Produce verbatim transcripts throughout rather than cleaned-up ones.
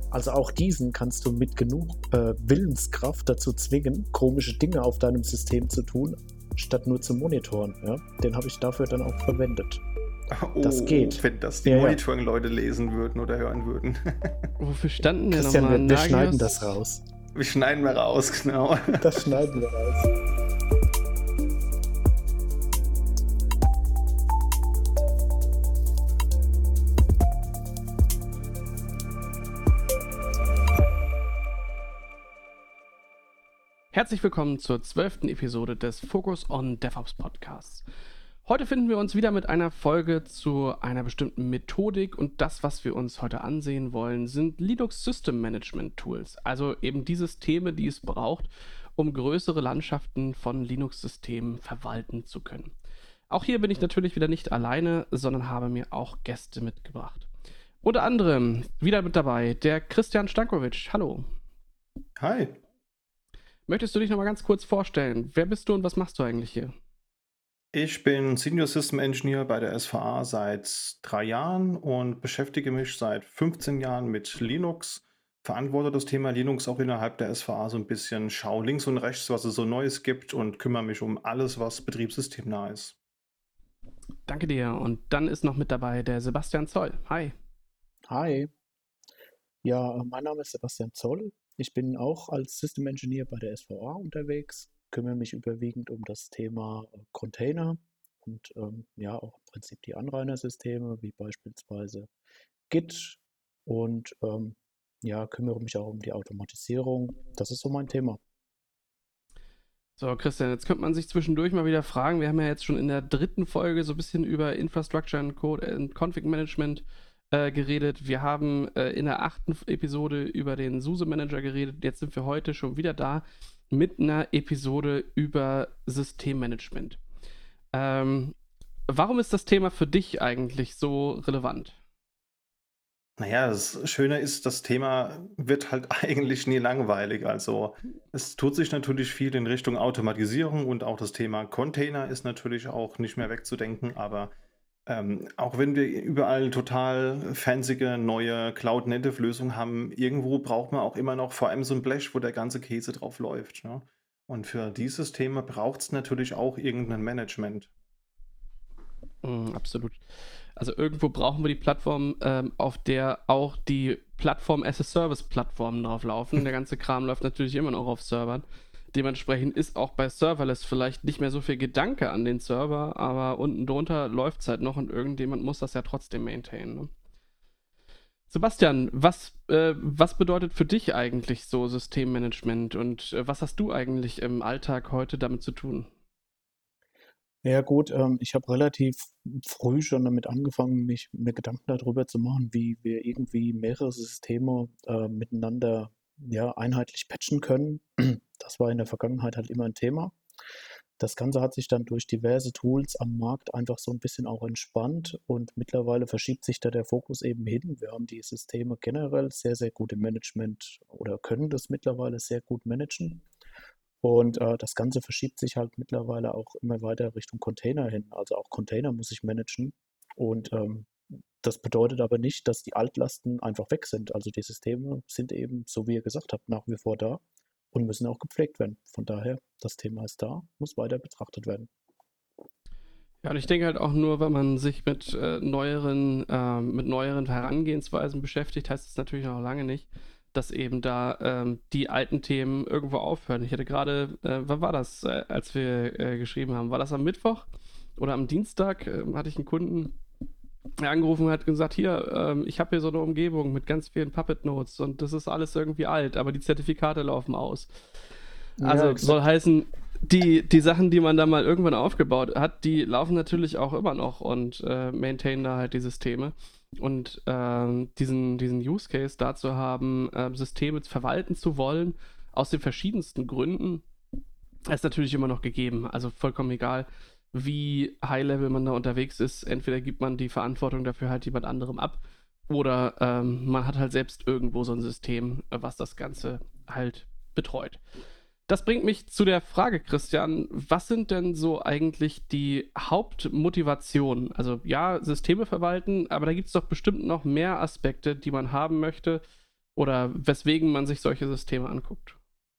Also auch diesen kannst du mit genug äh, Willenskraft dazu zwingen, komische Dinge auf deinem System zu tun, statt nur zu monitoren. Ja? Den habe ich dafür dann auch verwendet. Oh, das geht. Wenn das die Ja, ja. Monitoring-Leute lesen würden oder hören würden. Wofür standen denn Christian, nochmal? wir, wir schneiden das raus. Wir schneiden wir raus, genau. Das schneiden wir raus. Herzlich willkommen zur zwölften Episode des Focus on DevOps Podcasts. Heute finden wir uns wieder mit einer Folge zu einer bestimmten Methodik und das, was wir uns heute ansehen wollen, sind Linux System Management Tools, also eben die Systeme, die es braucht, um größere Landschaften von Linux-Systemen verwalten zu können. Auch hier bin ich natürlich wieder nicht alleine, sondern habe mir auch Gäste mitgebracht. Unter anderem wieder mit dabei der Christian Stankovic. Hallo. Hi. Möchtest du dich noch mal ganz kurz vorstellen? Wer bist du und was machst du eigentlich hier? Ich bin Senior System Engineer bei der S V A seit drei Jahren und beschäftige mich seit fünfzehn Jahren mit Linux, verantworte das Thema Linux auch innerhalb der S V A so ein bisschen, schaue links und rechts, was es so Neues gibt und kümmere mich um alles, was betriebssystemnah ist. Danke dir. Und dann ist noch mit dabei der Sebastian Zoll. Hi. Hi. Ja, mein Name ist Sebastian Zoll. Ich bin auch als System Engineer bei der S V A unterwegs, kümmere mich überwiegend um das Thema Container und ähm, ja auch im Prinzip die Anrainersysteme, wie beispielsweise Git und ähm, ja, kümmere mich auch um die Automatisierung. Das ist so mein Thema. So, Christian, jetzt könnte man sich zwischendurch mal wieder fragen, wir haben ja jetzt schon in der dritten Folge so ein bisschen über Infrastructure and Code und Config Management Äh, geredet. Wir haben äh, in der achten Episode über den SUSE Manager geredet. Jetzt sind wir heute schon wieder da mit einer Episode über Systemmanagement. Ähm, warum ist das Thema für dich eigentlich so relevant? Naja, das Schöne ist, das Thema wird halt eigentlich nie langweilig. Also es tut sich natürlich viel in Richtung Automatisierung und auch das Thema Container ist natürlich auch nicht mehr wegzudenken, aber Ähm, auch wenn wir überall total fancyge neue Cloud-Native-Lösungen haben, irgendwo braucht man auch immer noch vor allem so ein Blech, wo der ganze Käse drauf läuft. Ne? Und für dieses Thema braucht es natürlich auch irgendein Management. Mm, absolut. Also irgendwo brauchen wir die Plattform, ähm, auf der auch die Plattform-as-a-Service-Plattformen drauf laufen. Der ganze Kram läuft natürlich immer noch auf Servern. Dementsprechend ist auch bei Serverless vielleicht nicht mehr so viel Gedanke an den Server, aber unten drunter läuft es halt noch und irgendjemand muss das ja trotzdem maintainen. Ne? Sebastian, was, äh, was bedeutet für dich eigentlich so Systemmanagement und äh, was hast du eigentlich im Alltag heute damit zu tun? Ja gut, ähm, ich habe relativ früh schon damit angefangen, mich mir Gedanken darüber zu machen, wie wir irgendwie mehrere Systeme äh, miteinander ja, einheitlich patchen können. Das war in der Vergangenheit halt immer ein Thema. Das Ganze hat sich dann durch diverse Tools am Markt einfach so ein bisschen auch entspannt und mittlerweile verschiebt sich da der Fokus eben hin. Wir haben die Systeme generell sehr, sehr gut im Management oder können das mittlerweile sehr gut managen. Und äh, das Ganze verschiebt sich halt mittlerweile auch immer weiter Richtung Container hin. Also auch Container muss ich managen. Und ähm, das bedeutet aber nicht, dass die Altlasten einfach weg sind. Also die Systeme sind eben, so wie ihr gesagt habt, nach wie vor da und müssen auch gepflegt werden. Von daher, das Thema ist da, muss weiter betrachtet werden. Ja, und ich denke halt auch nur, wenn man sich mit äh, neueren, äh, mit neueren Herangehensweisen beschäftigt, heißt es natürlich noch lange nicht, dass eben da ähm, die alten Themen irgendwo aufhören. Ich hatte gerade, äh, wann war das, äh, als wir äh, geschrieben haben? War das am Mittwoch oder am Dienstag? Äh, hatte ich einen Kunden angerufen und hat gesagt, hier, ähm, ich habe hier so eine Umgebung mit ganz vielen Puppet-Nodes und das ist alles irgendwie alt, aber die Zertifikate laufen aus. Also Ja, soll heißen, die, die Sachen, die man da mal irgendwann aufgebaut hat, die laufen natürlich auch immer noch und äh, maintainen da halt die Systeme. Und ähm, diesen, diesen Use Case dazu haben, äh, Systeme verwalten zu wollen, aus den verschiedensten Gründen, ist natürlich immer noch gegeben. Also vollkommen egal, wie High-Level man da unterwegs ist. Entweder gibt man die Verantwortung dafür halt jemand anderem ab oder ähm, man hat halt selbst irgendwo so ein System, was das Ganze halt betreut. Das bringt mich zu der Frage, Christian, was sind denn so eigentlich die Hauptmotivationen? Also ja, Systeme verwalten, aber da gibt es doch bestimmt noch mehr Aspekte, die man haben möchte, oder weswegen man sich solche Systeme anguckt.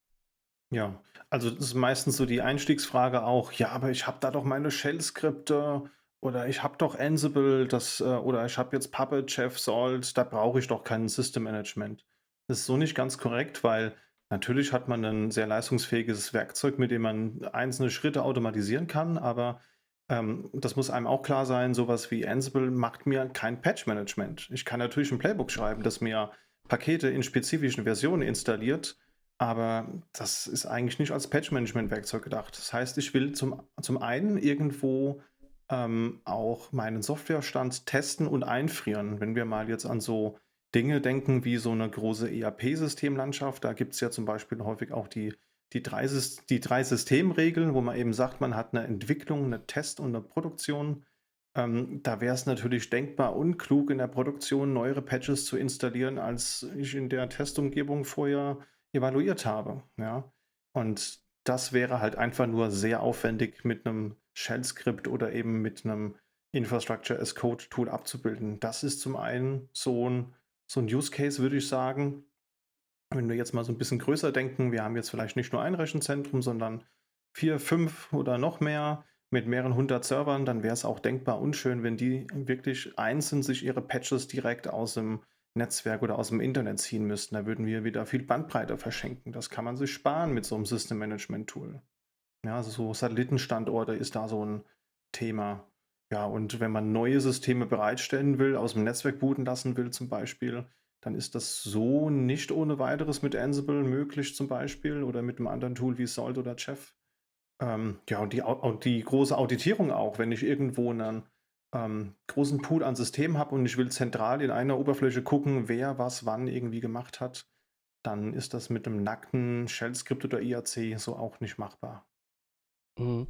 Ja, also das ist meistens so die Einstiegsfrage auch, ja, aber ich habe da doch meine Shell-Skripte oder ich habe doch Ansible, das, äh, oder ich habe jetzt Puppet, Chef, Salt, da brauche ich doch kein System Management. Das ist so nicht ganz korrekt, weil natürlich hat man ein sehr leistungsfähiges Werkzeug, mit dem man einzelne Schritte automatisieren kann, aber ähm, das muss einem auch klar sein, sowas wie Ansible macht mir kein Patch-Management. Ich kann natürlich ein Playbook schreiben, das mir Pakete in spezifischen Versionen installiert, aber das ist eigentlich nicht als Patch-Management-Werkzeug gedacht. Das heißt, ich will zum, zum einen irgendwo ähm, auch meinen Softwarestand testen und einfrieren. Wenn wir mal jetzt an so Dinge denken wie so eine große E R P-Systemlandschaft, da gibt es ja zum Beispiel häufig auch die, die, drei, Sys- die drei Systemregeln, wo man eben sagt, man hat eine Entwicklung, eine Test und eine Produktion. Ähm, da wäre es natürlich denkbar unklug, in der Produktion neuere Patches zu installieren, als ich in der Testumgebung vorher evaluiert habe. Ja? Und das wäre halt einfach nur sehr aufwendig mit einem Shell-Skript oder eben mit einem Infrastructure as Code-Tool abzubilden. Das ist zum einen so ein, so ein Use Case, würde ich sagen. Wenn wir jetzt mal so ein bisschen größer denken, wir haben jetzt vielleicht nicht nur ein Rechenzentrum, sondern vier, fünf oder noch mehr mit mehreren hundert Servern, dann wäre es auch denkbar unschön, wenn die wirklich einzeln sich ihre Patches direkt aus dem Netzwerk oder aus dem Internet ziehen müssten. Da würden wir wieder viel Bandbreite verschenken. Das kann man sich sparen mit so einem System Management Tool. Ja, also so Satellitenstandorte ist da so ein Thema. Ja, und wenn man neue Systeme bereitstellen will, aus dem Netzwerk booten lassen will zum Beispiel, dann ist das so nicht ohne weiteres mit Ansible möglich zum Beispiel oder mit einem anderen Tool wie Salt oder Chef. Ähm, ja, und die, Au- und die große Auditierung auch, wenn ich irgendwo einen ähm, großen Pool an Systemen habe und ich will zentral in einer Oberfläche gucken, wer was wann irgendwie gemacht hat, dann ist das mit einem nackten Shell-Skript oder I A C so auch nicht machbar. Mhm.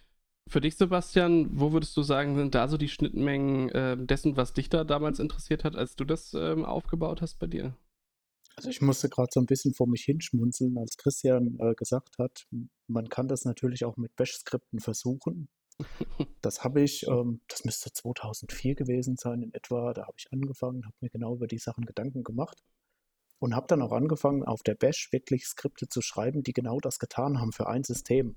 Für dich, Sebastian, wo würdest du sagen, sind da so die Schnittmengen äh, dessen, was dich da damals interessiert hat, als du das ähm, aufgebaut hast bei dir? Also ich musste gerade so ein bisschen vor mich hinschmunzeln, als Christian äh, gesagt hat, m- man kann das natürlich auch mit Bash-Skripten versuchen. Das habe ich, ähm, das müsste zweitausendvier gewesen sein in etwa, da habe ich angefangen, habe mir genau über die Sachen Gedanken gemacht und habe dann auch angefangen, auf der Bash wirklich Skripte zu schreiben, die genau das getan haben für ein System.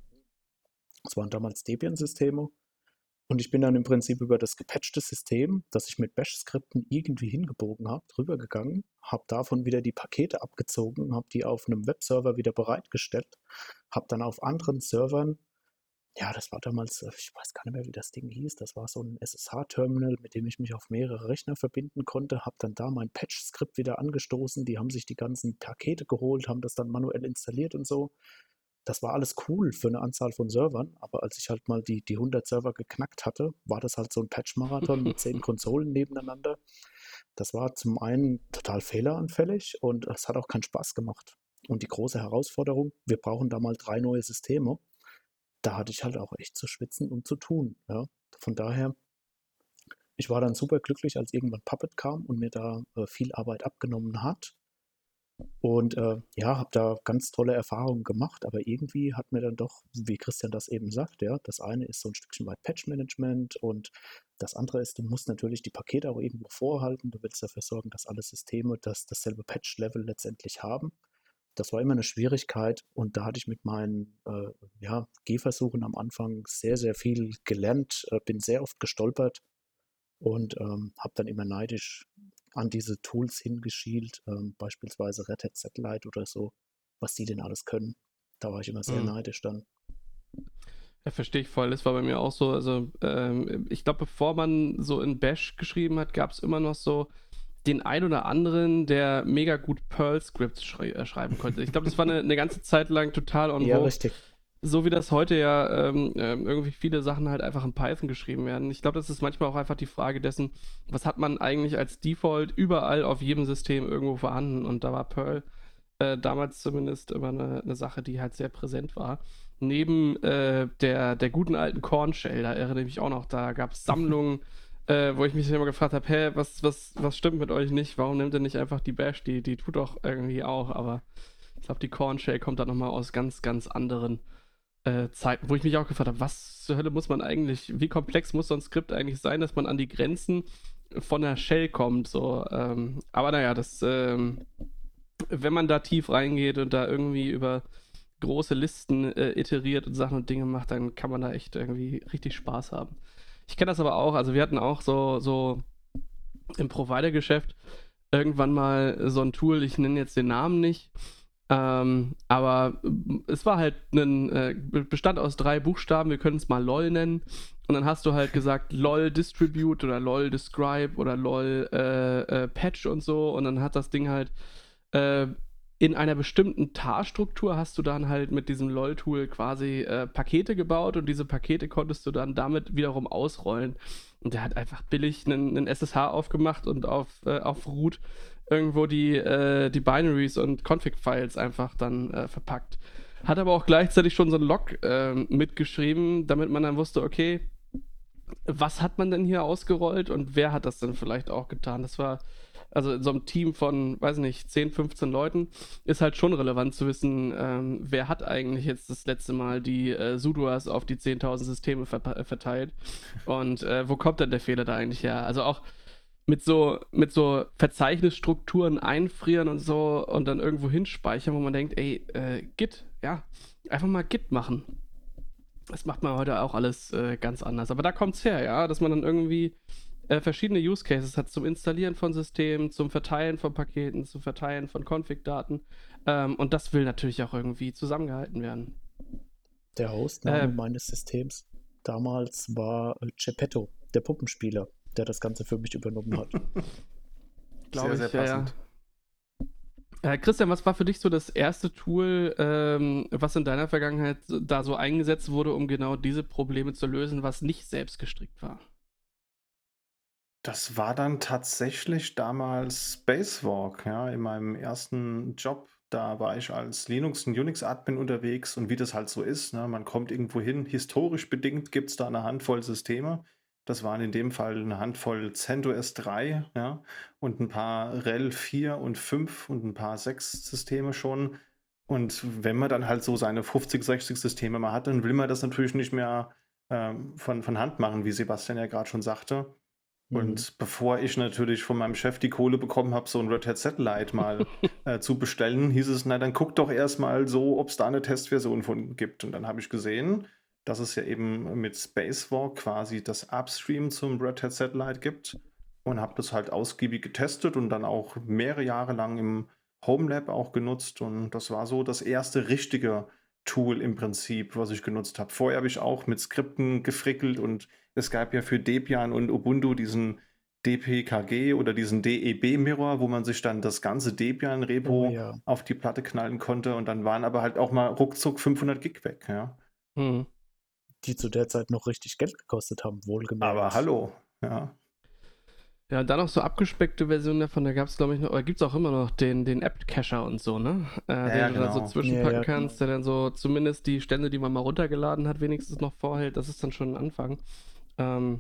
Das waren damals Debian-Systeme. Und ich bin dann im Prinzip über das gepatchte System, das ich mit Bash-Skripten irgendwie hingebogen habe, drüber gegangen, habe davon wieder die Pakete abgezogen, habe die auf einem Webserver wieder bereitgestellt, habe dann auf anderen Servern, ja, das war damals, äh, ich weiß gar nicht mehr, wie das Ding hieß, das war so ein S S H-Terminal, mit dem ich mich auf mehrere Rechner verbinden konnte, habe dann da mein Patch-Skript wieder angestoßen, die haben sich die ganzen Pakete geholt, haben das dann manuell installiert und so. Das war alles cool für eine Anzahl von Servern, aber als ich halt mal die, die hundert Server geknackt hatte, war das halt so ein Patch-Marathon mit zehn Konsolen nebeneinander. Das war zum einen total fehleranfällig und es hat auch keinen Spaß gemacht. Und die große Herausforderung, wir brauchen da mal drei neue Systeme. Da hatte ich halt auch echt zu schwitzen und zu tun. Ja. Von daher, ich war dann super glücklich, als irgendwann Puppet kam und mir da äh, viel Arbeit abgenommen hat. Und äh, ja, habe da ganz tolle Erfahrungen gemacht, aber irgendwie hat mir dann doch, wie Christian das eben sagt, ja, das eine ist so ein Stückchen weit Patch-Management und das andere ist, du musst natürlich die Pakete auch irgendwo vorhalten. Du willst dafür sorgen, dass alle Systeme das, dasselbe Patch-Level letztendlich haben. Das war immer eine Schwierigkeit und da hatte ich mit meinen äh, ja, Gehversuchen am Anfang sehr, sehr viel gelernt, äh, bin sehr oft gestolpert und ähm, habe dann immer neidisch an diese Tools hingeschielt, ähm, beispielsweise Red Hat Satellite oder so, was die denn alles können. Da war ich immer sehr Mhm. neidisch dann. Ja, verstehe ich voll. Das war bei mir auch so. Also, ähm, ich glaube, bevor man so in Bash geschrieben hat, gab es immer noch so den ein oder anderen, der mega gut Perl-Scripts schrei äh, schreiben konnte. Ich glaube, das war eine, eine ganze Zeit lang total en Ja, vogue. richtig. So wie das heute ja ähm, ähm, irgendwie viele Sachen halt einfach in Python geschrieben werden. Ich glaube, das ist manchmal auch einfach die Frage dessen, was hat man eigentlich als Default überall auf jedem System irgendwo vorhanden. Und da war Perl äh, damals zumindest immer eine, eine Sache, die halt sehr präsent war. Neben äh, der, der guten alten Corn Shell, da erinnere ich mich auch noch, da gab es Sammlungen, äh, wo ich mich immer gefragt habe, hä, was, was, was stimmt mit euch nicht? Warum nehmt ihr nicht einfach die Bash? Die, die tut doch irgendwie auch, aber ich glaube, die Corn Shell kommt da nochmal aus ganz, ganz anderen äh, Zeiten, wo ich mich auch gefragt habe, was zur Hölle muss man eigentlich, wie komplex muss so ein Skript eigentlich sein, dass man an die Grenzen von der Shell kommt, so, ähm, aber naja, das, ähm, wenn man da tief reingeht und da irgendwie über große Listen äh, iteriert und Sachen und Dinge macht, dann kann man da echt irgendwie richtig Spaß haben. Ich kenne das aber auch, also wir hatten auch so, so im Provider-Geschäft irgendwann mal so ein Tool, ich nenne jetzt den Namen nicht, ähm, aber es war halt ein, äh, bestand aus drei Buchstaben, wir können es mal LOL nennen, und dann hast du halt gesagt LOL Distribute oder LOL Describe oder LOL äh, äh, Patch und so, und dann hat das Ding halt äh, in einer bestimmten Tar-Struktur hast du dann halt mit diesem LOL-Tool quasi äh, Pakete gebaut, und diese Pakete konntest du dann damit wiederum ausrollen. Und der hat einfach billig einen, einen S S H aufgemacht und auf, äh, auf Root irgendwo die, äh, die Binaries und Config-Files einfach dann äh, verpackt. Hat aber auch gleichzeitig schon so ein Log äh, mitgeschrieben, damit man dann wusste, okay, was hat man denn hier ausgerollt und wer hat das denn vielleicht auch getan? Das war, also in so einem Team von, weiß nicht, zehn, fünfzehn Leuten ist halt schon relevant zu wissen, ähm, wer hat eigentlich jetzt das letzte Mal die äh, Sudoers auf die zehntausend Systeme ver- verteilt und äh, wo kommt denn der Fehler da eigentlich her? Also auch mit so, mit so Verzeichnisstrukturen einfrieren und so und dann irgendwo hinspeichern, wo man denkt, ey, äh, Git, ja, einfach mal Git machen. Das macht man heute auch alles äh, ganz anders. Aber da kommt es her, ja, dass man dann irgendwie äh, verschiedene Use Cases hat zum Installieren von Systemen, zum Verteilen von Paketen, zum Verteilen von Config-Daten. Ähm, und das will natürlich auch irgendwie zusammengehalten werden. Der Hostname Äh, meines Systems damals war äh, Geppetto, der Puppenspieler, der das Ganze für mich übernommen hat. Glaube Sehr, ich, sehr ja, ja. passend. Äh, Christian, was war für dich so das erste Tool, ähm, was in deiner Vergangenheit da so eingesetzt wurde, um genau diese Probleme zu lösen, was nicht selbst gestrickt war? Das war dann tatsächlich damals Spacewalk, ja, in meinem ersten Job. Da war ich als Linux- und Unix-Admin unterwegs, und wie das halt so ist, ne, man kommt irgendwo hin, historisch bedingt gibt es da eine Handvoll Systeme. Das waren in dem Fall eine Handvoll CentOS drei, ja, und ein paar R H E L vier und fünf und ein paar sechs Systeme schon. Und wenn man dann halt so seine fünfzig, sechzig Systeme mal hat, dann will man das natürlich nicht mehr ähm, von, von Hand machen, wie Sebastian ja gerade schon sagte. Mhm. Und bevor ich natürlich von meinem Chef die Kohle bekommen habe, so ein Red Hat Satellite mal äh, zu bestellen, hieß es, na dann guck doch erstmal so, ob es da eine Testversion von gibt. Und dann habe ich gesehen, dass es ja eben mit Spacewalk quasi das Upstream zum Red Hat Satellite gibt, und habe das halt ausgiebig getestet und dann auch mehrere Jahre lang im Home Lab auch genutzt. Und das war so das erste richtige Tool im Prinzip, was ich genutzt habe. Vorher habe ich auch mit Skripten gefrickelt, und es gab ja für Debian und Ubuntu diesen D P K G oder diesen D E B-Mirror, wo man sich dann das ganze Oh Debian-Repo ja. auf die Platte knallen konnte, und dann waren aber halt auch mal ruckzuck fünfhundert Gig weg. Ja. Hm. Die zu der Zeit noch richtig Geld gekostet haben, Aber wohlgemerkt. hallo, ja. Ja, und dann noch so abgespeckte Versionen davon, da gab es, glaube ich, noch, oder gibt es auch immer noch den, den App-Cacher und so, ne? Äh, Ja, den ja, du da so genau. zwischenpacken Ja, ja, kannst, der dann so zumindest die Stände, die man mal runtergeladen hat, wenigstens noch vorhält. Das ist dann schon ein Anfang. Ähm,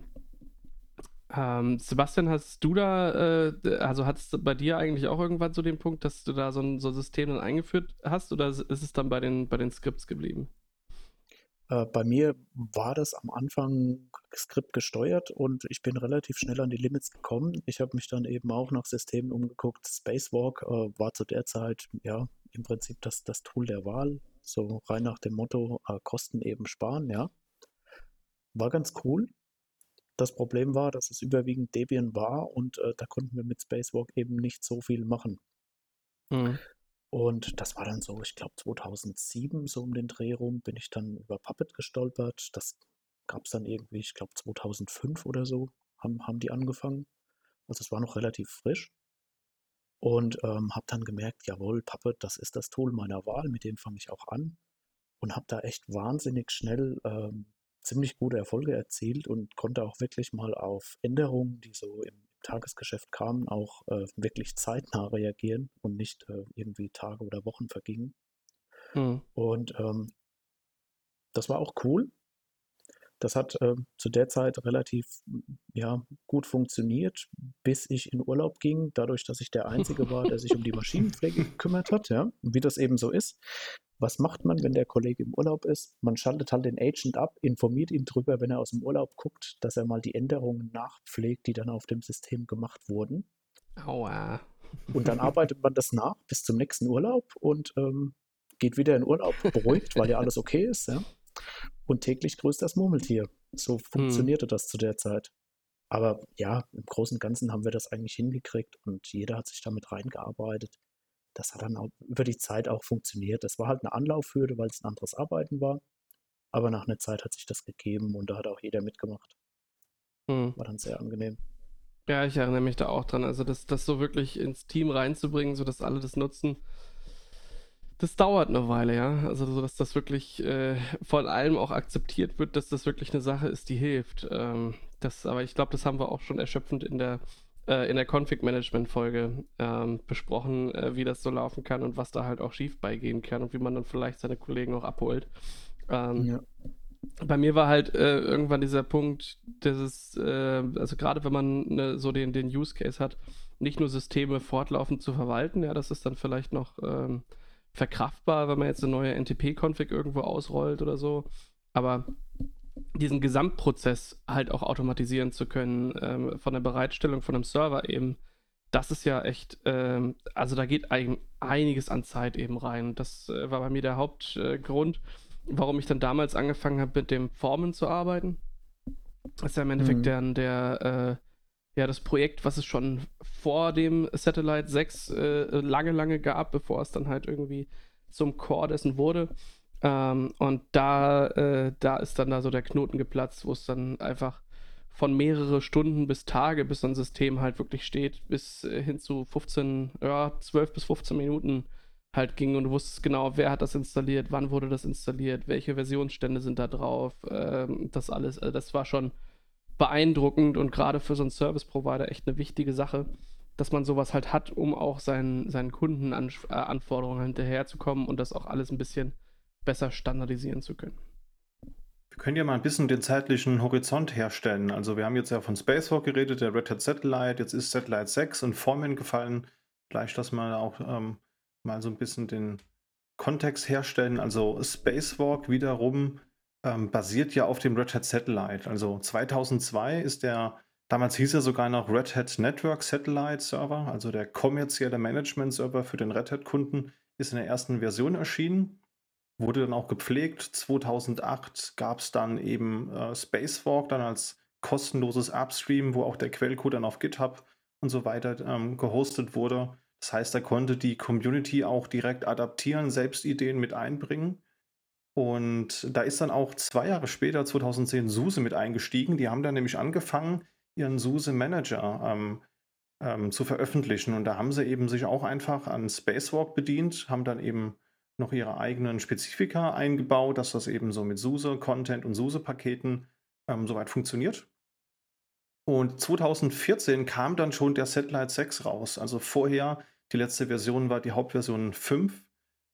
ähm, Sebastian, hast du da, äh, also hat es bei dir eigentlich auch irgendwann so den Punkt, dass du da so ein, so ein System dann eingeführt hast, oder ist es dann bei den, bei den Skripts geblieben? Äh, bei mir war das am Anfang Skript gesteuert und ich bin relativ schnell an die Limits gekommen. Ich habe mich dann eben auch nach Systemen umgeguckt. Spacewalk äh, war zu der Zeit ja im Prinzip das, das Tool der Wahl. So rein nach dem Motto, äh, Kosten eben sparen, ja. War ganz cool. Das Problem war, dass es überwiegend Debian war und äh, da konnten wir mit Spacewalk eben nicht so viel machen. Hm. Und das war dann so, ich glaube zweitausendsieben, so um den Dreh rum, bin ich dann über Puppet gestolpert. Das gab es dann irgendwie, ich glaube zweitausendfünf oder so, haben, haben die angefangen. Also es war noch relativ frisch. Und ähm, habe dann gemerkt, jawohl, Puppet, das ist das Tool meiner Wahl, mit dem fange ich auch an. Und habe da echt wahnsinnig schnell ähm, ziemlich gute Erfolge erzielt und konnte auch wirklich mal auf Änderungen, die so im Tagesgeschäft kamen, auch äh, wirklich zeitnah reagieren und nicht äh, irgendwie Tage oder Wochen vergingen. Hm. Und ähm, das war auch cool. Das hat äh, zu der Zeit relativ ja, gut funktioniert, bis ich in Urlaub ging, dadurch, dass ich der Einzige war, der sich um die Maschinenpflege gekümmert hat, ja, wie das eben so ist. Was macht man, wenn der Kollege im Urlaub ist? Man schaltet halt den Agent ab, informiert ihn drüber, wenn er aus dem Urlaub guckt, dass er mal die Änderungen nachpflegt, die dann auf dem System gemacht wurden. Aua. Und dann arbeitet man das nach bis zum nächsten Urlaub und ähm, geht wieder in Urlaub, beruhigt, weil ja alles okay ist. Ja? Und täglich grüßt das Murmeltier. So Hm. funktionierte das zu der Zeit. Aber ja, im Großen und Ganzen haben wir das eigentlich hingekriegt und jeder hat sich damit reingearbeitet. Das hat dann auch über die Zeit auch funktioniert. Das war halt eine Anlaufhürde, weil es ein anderes Arbeiten war. Aber nach einer Zeit hat sich das gegeben und da hat auch jeder mitgemacht. Hm. War dann sehr angenehm. Ja, ich erinnere mich da auch dran. Also das, das so wirklich ins Team reinzubringen, sodass alle das nutzen, das dauert eine Weile, ja. Also so, dass das wirklich äh, von allem auch akzeptiert wird, dass das wirklich eine Sache ist, die hilft. Ähm, das, aber ich glaube, das haben wir auch schon erschöpfend in der, äh, in der Config-Management-Folge ähm, besprochen, äh, wie das so laufen kann und was da halt auch schief beigehen kann und wie man dann vielleicht seine Kollegen auch abholt. Ähm, Ja. Bei mir war halt äh, irgendwann dieser Punkt, dass es, äh, also gerade wenn man ne, so den, den Use Case hat, nicht nur Systeme fortlaufend zu verwalten, ja, das ist dann vielleicht noch ähm, verkraftbar, wenn man jetzt eine neue N T P-Config irgendwo ausrollt oder so, aber diesen Gesamtprozess halt auch automatisieren zu können, ähm, von der Bereitstellung von einem Server eben, das ist ja echt, ähm, also da geht ein, einiges an Zeit eben rein. Das äh, war bei mir der Hauptgrund, äh, warum ich dann damals angefangen habe, mit dem Formen zu arbeiten. Das ist ja im Endeffekt Mhm. der, der äh, ja, das Projekt, was es schon vor dem Satellite sechs äh, lange, lange gab, bevor es dann halt irgendwie zum Core dessen wurde. Ähm, und da, äh, da ist dann da so der Knoten geplatzt, wo es dann einfach von mehrere Stunden bis Tage, bis so ein System halt wirklich steht, bis äh, hin zu fünfzehn, ja, zwölf bis fünfzehn Minuten halt ging und du wusstest genau, wer hat das installiert, wann wurde das installiert, welche Versionsstände sind da drauf, ähm, das alles, also das war schon beeindruckend und gerade für so einen Service-Provider echt eine wichtige Sache, dass man sowas halt hat, um auch seinen, seinen Kundenanforderungen hinterherzukommen und das auch alles ein bisschen besser standardisieren zu können. Wir können ja mal ein bisschen den zeitlichen Horizont herstellen. Also wir haben jetzt ja von Spacewalk geredet, der Red Hat Satellite, jetzt ist Satellite sechs und Foreman gefallen. Vielleicht, dass wir auch ähm, mal so ein bisschen den Kontext herstellen. Also Spacewalk wiederum ähm, basiert ja auf dem Red Hat Satellite. Also zweitausendzwei ist der, damals hieß er sogar noch Red Hat Network Satellite Server, also der kommerzielle Management-Server für den Red Hat-Kunden, ist in der ersten Version erschienen. Wurde dann auch gepflegt. zweitausendacht gab es dann eben äh, Spacewalk dann als kostenloses Upstream, wo auch der Quellcode dann auf GitHub und so weiter ähm, gehostet wurde. Das heißt, da konnte die Community auch direkt adaptieren, selbst Ideen mit einbringen. Und da ist dann auch zwei Jahre später, zweitausendzehn, SUSE mit eingestiegen. Die haben dann nämlich angefangen, ihren SUSE Manager ähm, ähm, zu veröffentlichen. Und da haben sie eben sich auch einfach an Spacewalk bedient, haben dann eben noch ihre eigenen Spezifika eingebaut, dass das eben so mit SUSE-Content und SUSE-Paketen ähm, soweit funktioniert. Und zweitausendvierzehn kam dann schon der Satellite sechs raus. Also vorher, die letzte Version war die Hauptversion fünf.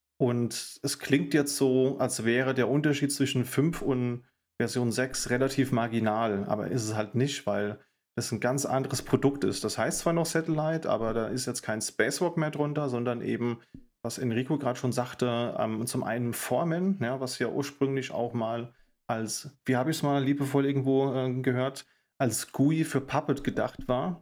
Und es klingt jetzt so, als wäre der Unterschied zwischen fünf und Version sechs relativ marginal, aber ist es halt nicht, weil das ein ganz anderes Produkt ist. Das heißt zwar noch Satellite, aber da ist jetzt kein Spacewalk mehr drunter, sondern eben, was Enrico gerade schon sagte, ähm, zum einen Foreman, ja, was ja ursprünglich auch mal als, wie habe ich es mal liebevoll irgendwo äh, gehört, als G U I für Puppet gedacht war.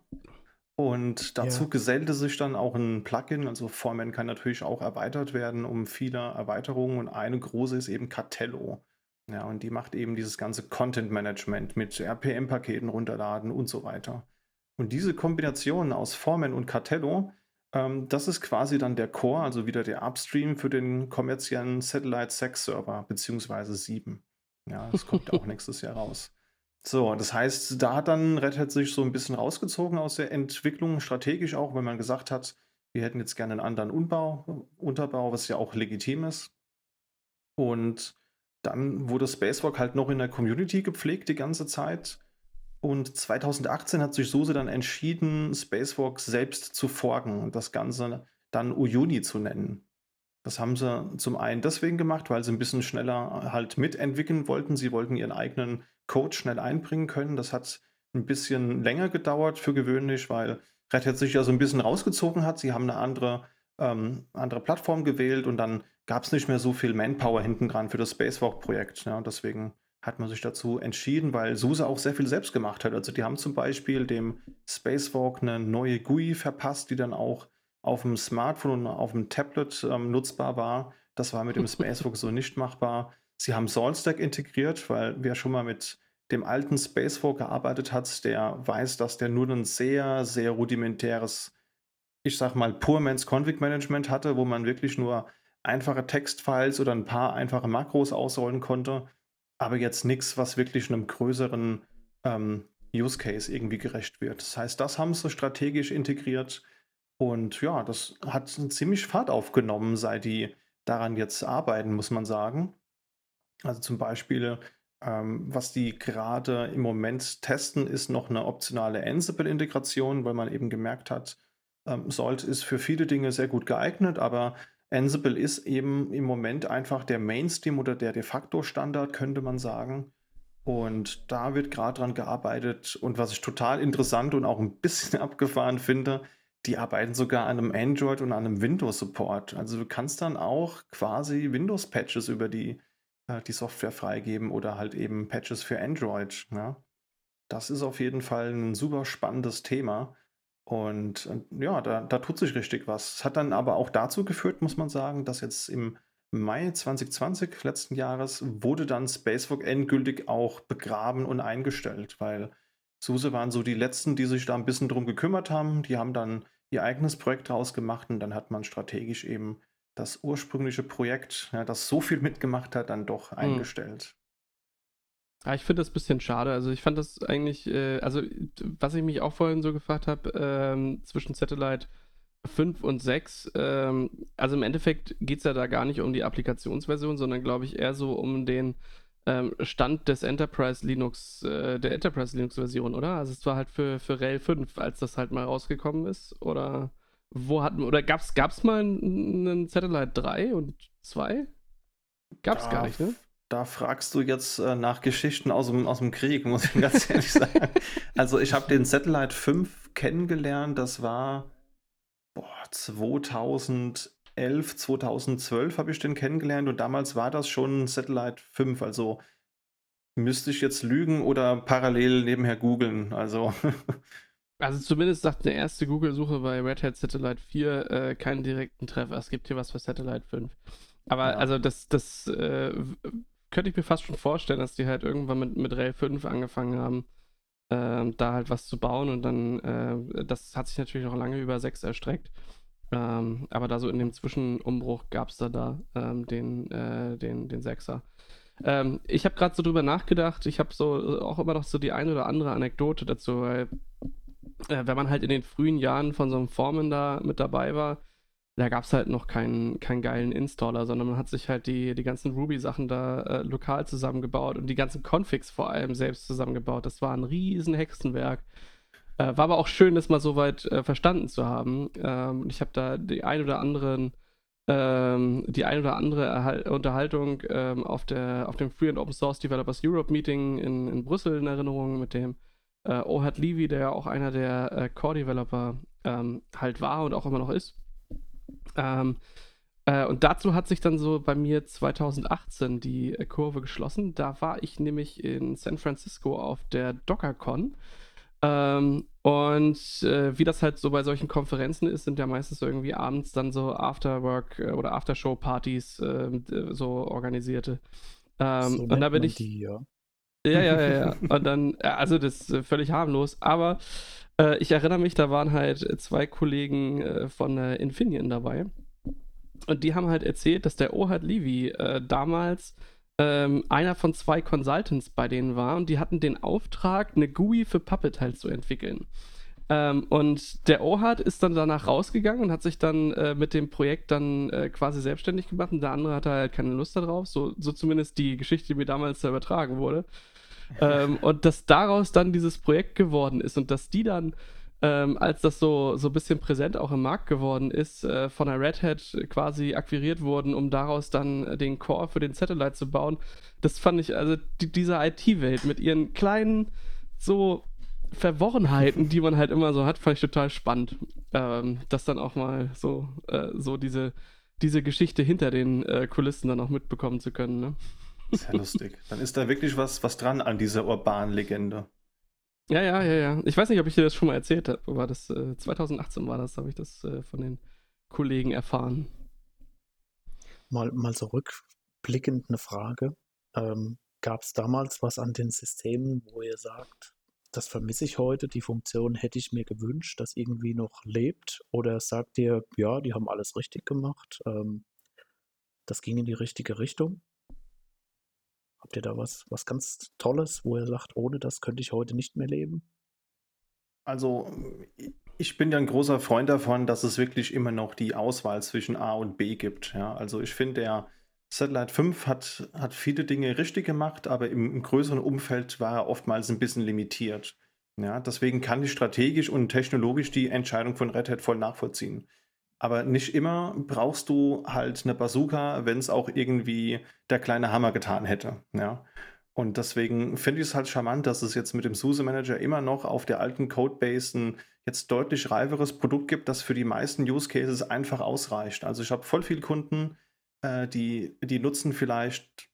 Und dazu Ja. gesellte sich dann auch ein Plugin. Also Foreman kann natürlich auch erweitert werden um viele Erweiterungen und eine große ist eben Cartello. Ja, und die macht eben dieses ganze Content Management mit R P M-Paketen runterladen und so weiter. Und diese Kombination aus Foreman und Cartello, ähm, das ist quasi dann der Core, also wieder der Upstream für den kommerziellen Satellite sechs Server, beziehungsweise sieben. Ja, das kommt auch nächstes Jahr raus. So, das heißt, da hat dann Red Hat sich so ein bisschen rausgezogen aus der Entwicklung, strategisch auch, wenn man gesagt hat, wir hätten jetzt gerne einen anderen Unbau, Unterbau, was ja auch legitim ist. Und dann wurde Spacewalk halt noch in der Community gepflegt die ganze Zeit. Und zweitausendachtzehn hat sich SUSE dann entschieden, Spacewalk selbst zu forken und das Ganze dann Uyuni zu nennen. Das haben sie zum einen deswegen gemacht, weil sie ein bisschen schneller halt mitentwickeln wollten. Sie wollten ihren eigenen Code schnell einbringen können. Das hat ein bisschen länger gedauert für gewöhnlich, weil Red Hat sich ja so ein bisschen rausgezogen hat. Sie haben eine andere, ähm, andere Plattform gewählt und dann gab es nicht mehr so viel Manpower hinten dran für das Spacewalk-Projekt. Ja, und deswegen hat man sich dazu entschieden, weil SUSE auch sehr viel selbst gemacht hat. Also die haben zum Beispiel dem Spacewalk eine neue G U I verpasst, die dann auch auf dem Smartphone und auf dem Tablet ähm, nutzbar war. Das war mit dem Spacewalk so nicht machbar. Sie haben SaltStack integriert, weil wer schon mal mit dem alten Spacewalk gearbeitet hat, der weiß, dass der nur ein sehr, sehr rudimentäres, ich sag mal, Poor Man's Config Management hatte, wo man wirklich nur einfache Textfiles oder ein paar einfache Makros ausrollen konnte, aber jetzt nichts, was wirklich einem größeren ähm, Use Case irgendwie gerecht wird. Das heißt, das haben sie strategisch integriert und ja, das hat ziemlich Fahrt aufgenommen, seit die daran jetzt arbeiten, muss man sagen. Also zum Beispiel, ähm, was die gerade im Moment testen, ist noch eine optionale Ansible-Integration, weil man eben gemerkt hat, ähm, Salt ist für viele Dinge sehr gut geeignet, aber Ansible ist eben im Moment einfach der Mainstream oder der de facto Standard, könnte man sagen. Und da wird gerade dran gearbeitet. Und was ich total interessant und auch ein bisschen abgefahren finde, die arbeiten sogar an einem Android und an einem Windows-Support. Also du kannst dann auch quasi Windows-Patches über die, äh, die Software freigeben oder halt eben Patches für Android. Ja? Das ist auf jeden Fall ein super spannendes Thema. Und, und ja, da, da tut sich richtig was. Es hat dann aber auch dazu geführt, muss man sagen, dass jetzt im Mai zwanzig zwanzig letzten Jahres wurde dann Spacewalk endgültig auch begraben und eingestellt, weil SUSE waren so die letzten, die sich da ein bisschen drum gekümmert haben. Die haben dann ihr eigenes Projekt draus gemacht und dann hat man strategisch eben das ursprüngliche Projekt, ja, das so viel mitgemacht hat, dann doch Hm. eingestellt. Ja, ich finde das ein bisschen schade. Also ich fand das eigentlich, äh, also was ich mich auch vorhin so gefragt habe, ähm, zwischen Satellite fünf und sechs, ähm, also im Endeffekt geht es ja da gar nicht um die Applikationsversion, sondern glaube ich eher so um den ähm, Stand des Enterprise Linux, äh, der Enterprise Linux Version, oder? Also es war halt für, für RHEL fünf, als das halt mal rausgekommen ist, oder wo hatten, oder gab's, gab's mal einen, einen Satellite drei und zwei? Gab's gar Da, nicht, ne? da fragst du jetzt äh, nach Geschichten aus dem, aus dem Krieg, muss ich ganz ehrlich sagen. Also ich habe den Satellite fünf kennengelernt, das war boah, zweitausendelf, zweitausendzwölf habe ich den kennengelernt und damals war das schon Satellite fünf, also müsste ich jetzt lügen oder parallel nebenher googeln, also Also zumindest sagt eine erste Google-Suche bei Red Hat Satellite vier äh, keinen direkten Treffer. Es gibt hier was für Satellite fünf. Aber ja. also das, das äh, w- könnte ich mir fast schon vorstellen, dass die halt irgendwann mit, mit RHEL fünf angefangen haben, ähm, da halt was zu bauen und dann, äh, das hat sich natürlich noch lange über sechs erstreckt. Ähm, aber da so in dem Zwischenumbruch gab es da, da ähm, den, äh, den, den Sechser. Ähm, ich habe gerade so drüber nachgedacht, ich habe so äh, auch immer noch so die ein oder andere Anekdote dazu, weil äh, wenn man halt in den frühen Jahren von so einem Foreman da mit dabei war, da gab es halt noch keinen, keinen geilen Installer, sondern man hat sich halt die, die ganzen Ruby-Sachen da äh, lokal zusammengebaut und die ganzen Configs vor allem selbst zusammengebaut. Das war ein riesen Hexenwerk. Äh, war aber auch schön, das mal so weit äh, verstanden zu haben. Ähm, ich habe da die ein oder anderen ähm, die ein oder andere Erhal- Unterhaltung ähm, auf, der, auf dem Free and Open Source Developers Europe Meeting in, in Brüssel in Erinnerung mit dem äh, Ohad Levy, der ja auch einer der äh, Core-Developer ähm, halt war und auch immer noch ist. Ähm, äh, und dazu hat sich dann so bei mir zwanzig achtzehn die äh, Kurve geschlossen. Da war ich nämlich in San Francisco auf der DockerCon. Ähm, und äh, wie das halt so bei solchen Konferenzen ist, sind ja meistens so irgendwie abends dann so Afterwork äh, oder Aftershow-Partys äh, so organisierte. Ähm, So und da nennt bin man ich, die, ja. ja, ja, ja, ja. Und dann, äh, also das ist äh, völlig harmlos, aber äh, ich erinnere mich, da waren halt zwei Kollegen äh, von äh, Infineon dabei. Und die haben halt erzählt, dass der Ohad Levy äh, damals ähm, einer von zwei Consultants bei denen war und die hatten den Auftrag, eine G U I für Puppet halt zu entwickeln. Ähm, und der Ohad ist dann danach rausgegangen und hat sich dann äh, mit dem Projekt dann äh, quasi selbstständig gemacht und der andere hatte halt keine Lust darauf, so, so zumindest die Geschichte, die mir damals da übertragen wurde. Ähm, und dass daraus dann dieses Projekt geworden ist und dass die dann, ähm, als das so, so ein bisschen präsent auch im Markt geworden ist, äh, von der Red Hat quasi akquiriert wurden, um daraus dann äh, den Core für den Satellite zu bauen. Das fand ich, also die, diese I T-Welt mit ihren kleinen so Verworrenheiten, die man halt immer so hat, fand ich total spannend. Ähm, das dann auch mal so, äh, so diese, diese Geschichte hinter den äh, Kulissen dann auch mitbekommen zu können, ne? Sehr lustig. Dann ist da wirklich was, was dran an dieser urbanen Legende. Ja, ja, ja, ja. Ich weiß nicht, ob ich dir das schon mal erzählt habe, aber das äh, zwanzig achtzehn war das, habe ich das äh, von den Kollegen erfahren. Mal, mal so rückblickend eine Frage. Ähm, Gab es damals was an den Systemen, wo ihr sagt, das vermisse ich heute, die Funktion hätte ich mir gewünscht, dass irgendwie noch lebt? Oder sagt ihr, ja, die haben alles richtig gemacht, ähm, das ging in die richtige Richtung? Habt ihr da was, was ganz Tolles, wo ihr sagt, ohne das könnte ich heute nicht mehr leben? Also, ich bin ja ein großer Freund davon, dass es wirklich immer noch die Auswahl zwischen A und B gibt. Ja, also ich finde, der Satellite fünf hat, hat viele Dinge richtig gemacht, aber im, im größeren Umfeld war er oftmals ein bisschen limitiert. Ja, deswegen kann ich strategisch und technologisch die Entscheidung von Red Hat voll nachvollziehen. Aber nicht immer brauchst du halt eine Bazooka, wenn es auch irgendwie der kleine Hammer getan hätte. Ja. Und deswegen finde ich es halt charmant, dass es jetzt mit dem SUSE Manager immer noch auf der alten Codebase ein jetzt deutlich reiferes Produkt gibt, das für die meisten Use Cases einfach ausreicht. Also ich habe voll viele Kunden, äh, die, die nutzen vielleicht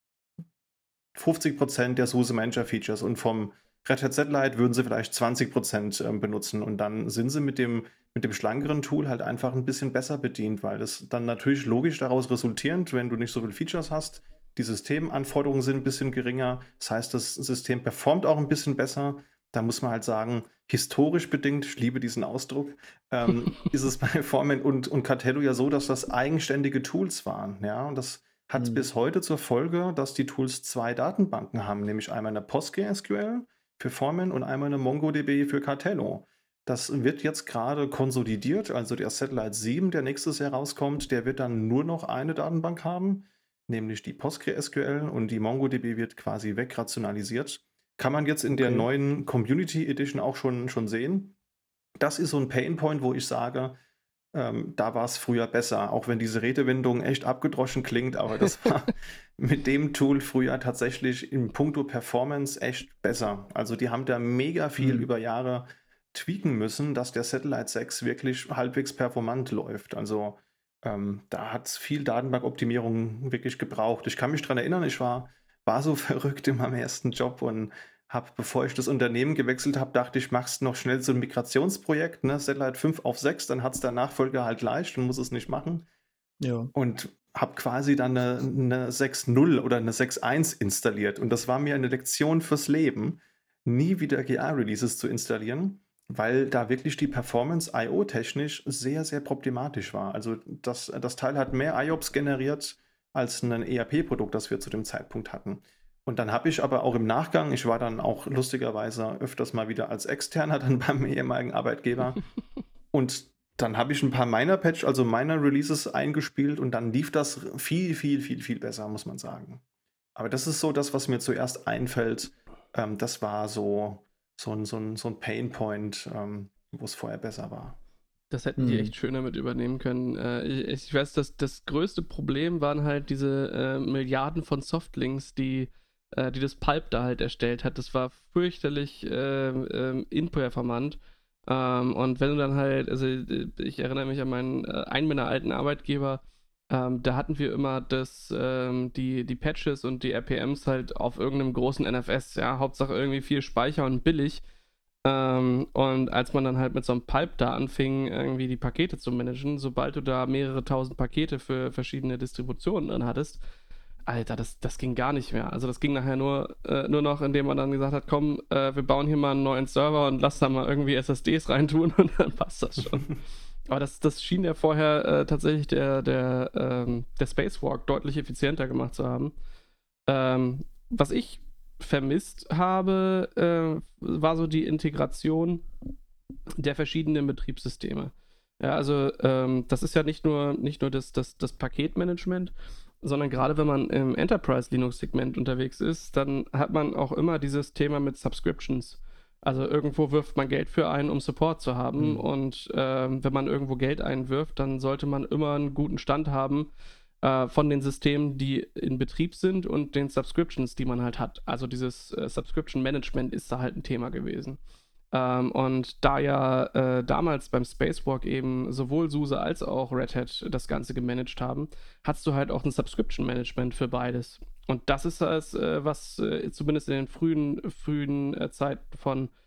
fünfzig Prozent der SUSE Manager Features und vom Red Hat Satellite würden sie vielleicht zwanzig Prozent ähm, benutzen und dann sind sie mit dem, mit dem schlankeren Tool halt einfach ein bisschen besser bedient, weil das dann natürlich logisch daraus resultierend, wenn du nicht so viele Features hast, die Systemanforderungen sind ein bisschen geringer, das heißt, das System performt auch ein bisschen besser. Da muss man halt sagen, historisch bedingt, ich liebe diesen Ausdruck, ähm, ist es bei Foreman und, und Cartello ja so, dass das eigenständige Tools waren. Ja, und das hat Hm. bis heute zur Folge, dass die Tools zwei Datenbanken haben, nämlich einmal eine PostgreSQL für Foreman und einmal eine MongoDB für Cartello. Das wird jetzt gerade konsolidiert, also der Satellite sieben, der nächstes Jahr rauskommt, der wird dann nur noch eine Datenbank haben, nämlich die PostgreSQL und die MongoDB wird quasi wegrationalisiert. Kann man jetzt in der Okay. neuen Community Edition auch schon, schon sehen. Das ist so ein Painpoint, wo ich sage, ähm, da war es früher besser, auch wenn diese Redewendung echt abgedroschen klingt, aber das war mit dem Tool früher tatsächlich in puncto Performance echt besser. Also die haben da mega viel Hm. über Jahre tweaken müssen, dass der Satellite sechs wirklich halbwegs performant läuft. Also ähm, da hat es viel Datenbankoptimierung wirklich gebraucht. Ich kann mich daran erinnern, ich war, war so verrückt in meinem ersten Job und habe, bevor ich das Unternehmen gewechselt habe, dachte ich, machst noch schnell so ein Migrationsprojekt, ne? Satellite fünf auf sechs, dann hat es der Nachfolger halt leicht und muss es nicht machen. Ja. Und habe quasi dann eine, eine sechs Punkt null oder eine sechs Punkt eins installiert. Und das war mir eine Lektion fürs Leben, nie wieder G A-Releases zu installieren, weil da wirklich die Performance I O-technisch sehr, sehr problematisch war. Also das, das Teil hat mehr I O P S generiert als ein E R P-Produkt, das wir zu dem Zeitpunkt hatten. Und dann habe ich aber auch im Nachgang, ich war dann auch lustigerweise öfters mal wieder als Externer dann beim ehemaligen Arbeitgeber und dann habe ich ein paar Minor-Patch, also Minor-Releases eingespielt und dann lief das viel, viel, viel, viel besser, muss man sagen. Aber das ist so das, was mir zuerst einfällt. Ähm, das war so, so ein, so ein, so ein Pain-Point, ähm, wo es vorher besser war. Das hätten die Hm. echt schöner mit übernehmen können. Äh, ich, ich weiß, dass das größte Problem waren halt diese äh, Milliarden von Softlinks, die, äh, die das Pulp da halt erstellt hat. Das war fürchterlich äh, äh, inperformant. Ähm, und wenn du dann halt, also ich erinnere mich an meinen, äh, einen meiner alten Arbeitgeber, ähm, da hatten wir immer das, ähm, die, die Patches und die R P Ms halt auf irgendeinem großen N F S, ja, Hauptsache irgendwie viel Speicher und billig. Ähm, und als man dann halt mit so einem Pipe da anfing, irgendwie die Pakete zu managen, sobald du da mehrere tausend Pakete für verschiedene Distributionen drin hattest, Alter, das, das ging gar nicht mehr. Also das ging nachher nur, äh, nur noch, indem man dann gesagt hat, komm, äh, wir bauen hier mal einen neuen Server und lass da mal irgendwie S S Ds reintun und dann passt das schon. Aber das, das schien ja vorher äh, tatsächlich der, der, ähm, der Spacewalk deutlich effizienter gemacht zu haben. Ähm, was ich vermisst habe, äh, war so die Integration der verschiedenen Betriebssysteme. Ja, also ähm, das ist ja nicht nur, nicht nur das, das, das Paketmanagement, sondern gerade wenn man im Enterprise-Linux-Segment unterwegs ist, dann hat man auch immer dieses Thema mit Subscriptions. Also irgendwo wirft man Geld für ein, um Support zu haben. Mhm. Und ähm, wenn man irgendwo Geld einwirft, dann sollte man immer einen guten Stand haben äh, von den Systemen, die in Betrieb sind und den Subscriptions, die man halt hat. Also dieses äh, Subscription-Management ist da halt ein Thema gewesen. Ähm, und da ja äh, damals beim Spacewalk eben sowohl SUSE als auch Red Hat das Ganze gemanagt haben, hast du halt auch ein Subscription-Management für beides. Und das ist das, äh, was äh, zumindest in den frühen, frühen äh, Zeiten von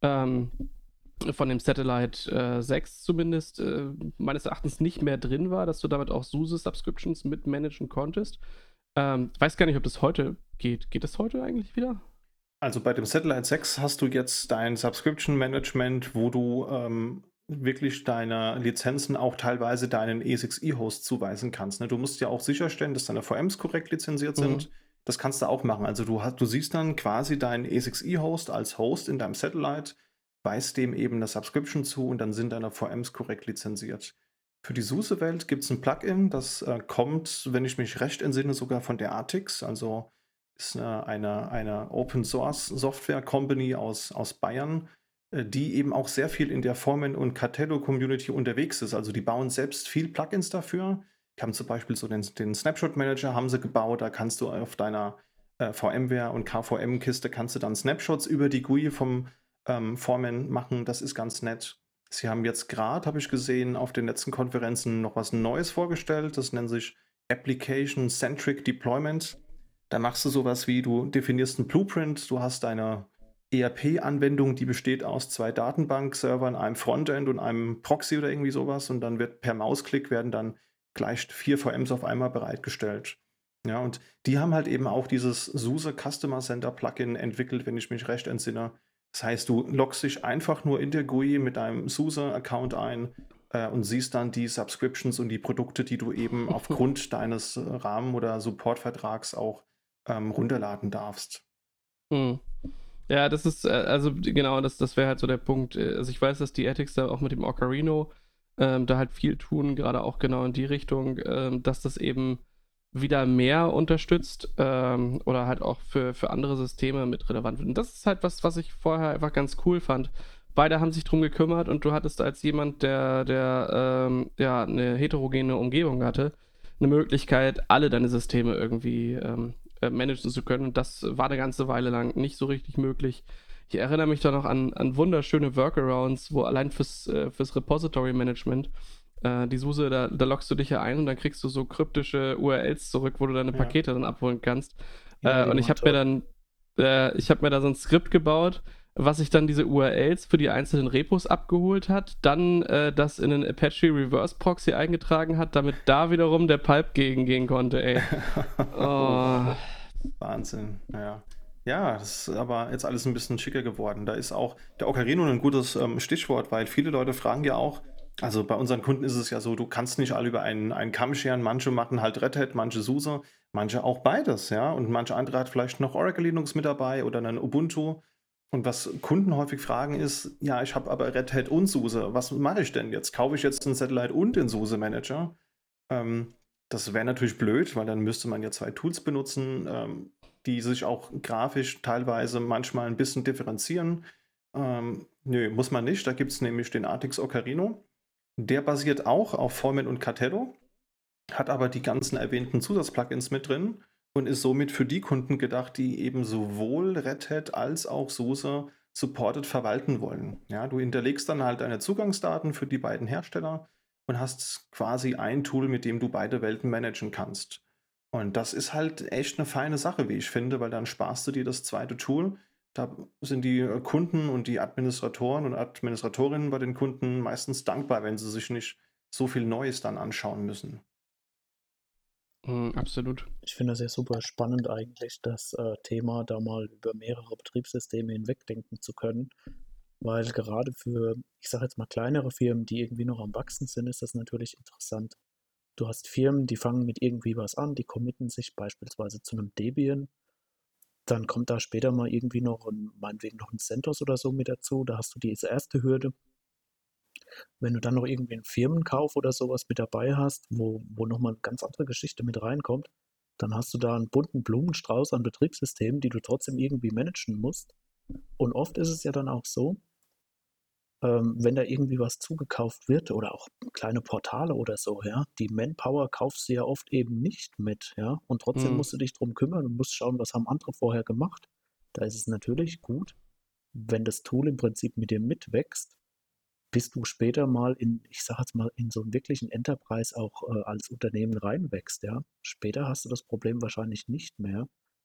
ähm, von dem Satellite äh, sechs zumindest äh, meines Erachtens nicht mehr drin war, dass du damit auch SUSE-Subscriptions mitmanagen konntest. Ähm, weiß gar nicht, ob das heute geht. Geht das heute eigentlich wieder? Also bei dem Satellite sechs hast du jetzt dein Subscription Management, wo du ähm, wirklich deine Lizenzen auch teilweise deinen E sechs I-Host zuweisen kannst. Ne? Du musst ja auch sicherstellen, dass deine V Ms korrekt lizenziert Mhm. sind. Das kannst du auch machen. Also du, hast, du siehst dann quasi deinen E sechs I-Host als Host in deinem Satellite, weist dem eben eine Subscription zu und dann sind deine V Ms korrekt lizenziert. Für die SUSE-Welt gibt es ein Plugin, das äh, kommt, wenn ich mich recht entsinne, sogar von der Artix. Also ist eine, eine, eine Open Source Software Company aus, aus Bayern, äh, die eben auch sehr viel in der Formen- und Cartello Community unterwegs ist. Also die bauen selbst viel Plugins dafür. Die haben zum Beispiel so den, den Snapshot Manager haben sie gebaut. Da kannst du auf deiner äh, VMware und K V M-Kiste kannst du dann Snapshots über die G U I vom ähm, Foreman machen. Das ist ganz nett. Sie haben jetzt gerade, habe ich gesehen, auf den letzten Konferenzen noch was Neues vorgestellt. Das nennt sich Application Centric Deployment. Da machst du sowas wie, du definierst einen Blueprint, du hast eine E R P-Anwendung, die besteht aus zwei Datenbank-Servern, einem Frontend und einem Proxy oder irgendwie sowas und dann wird per Mausklick werden dann gleich vier V Ms auf einmal bereitgestellt. Ja, und die haben halt eben auch dieses SUSE Customer Center Plugin entwickelt, wenn ich mich recht entsinne. Das heißt, du loggst dich einfach nur in der G U I mit deinem SUSE-Account ein äh, und siehst dann die Subscriptions und die Produkte, die du eben aufgrund deines äh, Rahmen- oder Supportvertrags auch ähm, runterladen darfst. Hm. Ja, das ist, äh, also genau, das, das wäre halt so der Punkt. Äh, Also ich weiß, dass die Ethics da auch mit dem Ocarino ähm, da halt viel tun, gerade auch genau in die Richtung, ähm, dass das eben wieder mehr unterstützt ähm, oder halt auch für, für andere Systeme mit relevant wird. Und das ist halt was, was ich vorher einfach ganz cool fand. Beide haben sich drum gekümmert und du hattest als jemand, der, der ähm, ja, eine heterogene Umgebung hatte, eine Möglichkeit, alle deine Systeme irgendwie ähm, äh, managen zu können. Und das war eine ganze Weile lang nicht so richtig möglich. Ich erinnere mich da noch an, an wunderschöne Workarounds, wo allein fürs, äh, fürs Repository-Management äh, die SUSE, da, da loggst du dich ja ein und dann kriegst du so kryptische U R Ls zurück, wo du deine Ja. Pakete dann abholen kannst. Ja, Äh, die und ich waren habe mir toll. dann, äh, ich habe mir da so ein Skript gebaut, was sich dann diese U R Ls für die einzelnen Repos abgeholt hat, dann äh, das in einen Apache Reverse Proxy eingetragen hat, damit da wiederum der Pipe gegen gehen konnte, ey. Oh, Oh. wow. Wahnsinn, ja. Ja, das ist aber jetzt alles ein bisschen schicker geworden. Da ist auch der Ocarino ein gutes ähm, Stichwort, weil viele Leute fragen ja auch, also bei unseren Kunden ist es ja so, du kannst nicht alle über einen, einen Kamm scheren. Manche machen halt Red Hat, manche SUSE, manche auch beides, ja. Und manche andere hat vielleicht noch Oracle Linux mit dabei oder einen Ubuntu. Und was Kunden häufig fragen ist, ja, ich habe aber Red Hat und SUSE. Was mache ich denn jetzt? Kaufe ich jetzt einen Satellite und den SUSE Manager? Ähm, das wäre natürlich blöd, weil dann müsste man ja zwei Tools benutzen, ähm, die sich auch grafisch teilweise manchmal ein bisschen differenzieren. Ähm, nö, muss man nicht. Da gibt es nämlich den Artix Ocarino. Der basiert auch auf Foreman und Cartello, hat aber die ganzen erwähnten Zusatzplugins mit drin und ist somit für die Kunden gedacht, die eben sowohl Red Hat als auch SUSE supported verwalten wollen. Ja, du hinterlegst dann halt deine Zugangsdaten für die beiden Hersteller und hast quasi ein Tool, mit dem du beide Welten managen kannst. Und das ist halt echt eine feine Sache, wie ich finde, weil dann sparst du dir das zweite Tool. Da sind die äh, Kunden und die Administratoren und Administratorinnen bei den Kunden meistens dankbar, wenn sie sich nicht so viel Neues dann anschauen müssen. Mm, absolut. Ich finde das ja super spannend eigentlich, das äh, Thema da mal über mehrere Betriebssysteme hinwegdenken zu können, weil gerade für, ich sage jetzt mal kleinere Firmen, die irgendwie noch am Wachsen sind, ist das natürlich interessant. Du hast Firmen, die fangen mit irgendwie was an, die committen sich beispielsweise zu einem Debian, dann kommt da später mal irgendwie noch ein, meinetwegen noch ein CentOS oder so mit dazu, da hast du diese erste Hürde. Wenn du dann noch irgendwie einen Firmenkauf oder sowas mit dabei hast, wo, wo nochmal eine ganz andere Geschichte mit reinkommt, dann hast du da einen bunten Blumenstrauß an Betriebssystemen, die du trotzdem irgendwie managen musst. Und oft ist es ja dann auch so, ähm, wenn da irgendwie was zugekauft wird oder auch kleine Portale oder so, ja, die Manpower kaufst du ja oft eben nicht mit, ja, und trotzdem Mm. musst du dich drum kümmern und musst schauen, was haben andere vorher gemacht. Da ist es natürlich gut, wenn das Tool im Prinzip mit dir mitwächst, bis du später mal in, ich sage jetzt mal, in so einen wirklichen Enterprise auch äh, als Unternehmen reinwächst, ja. Später hast du das Problem wahrscheinlich nicht mehr,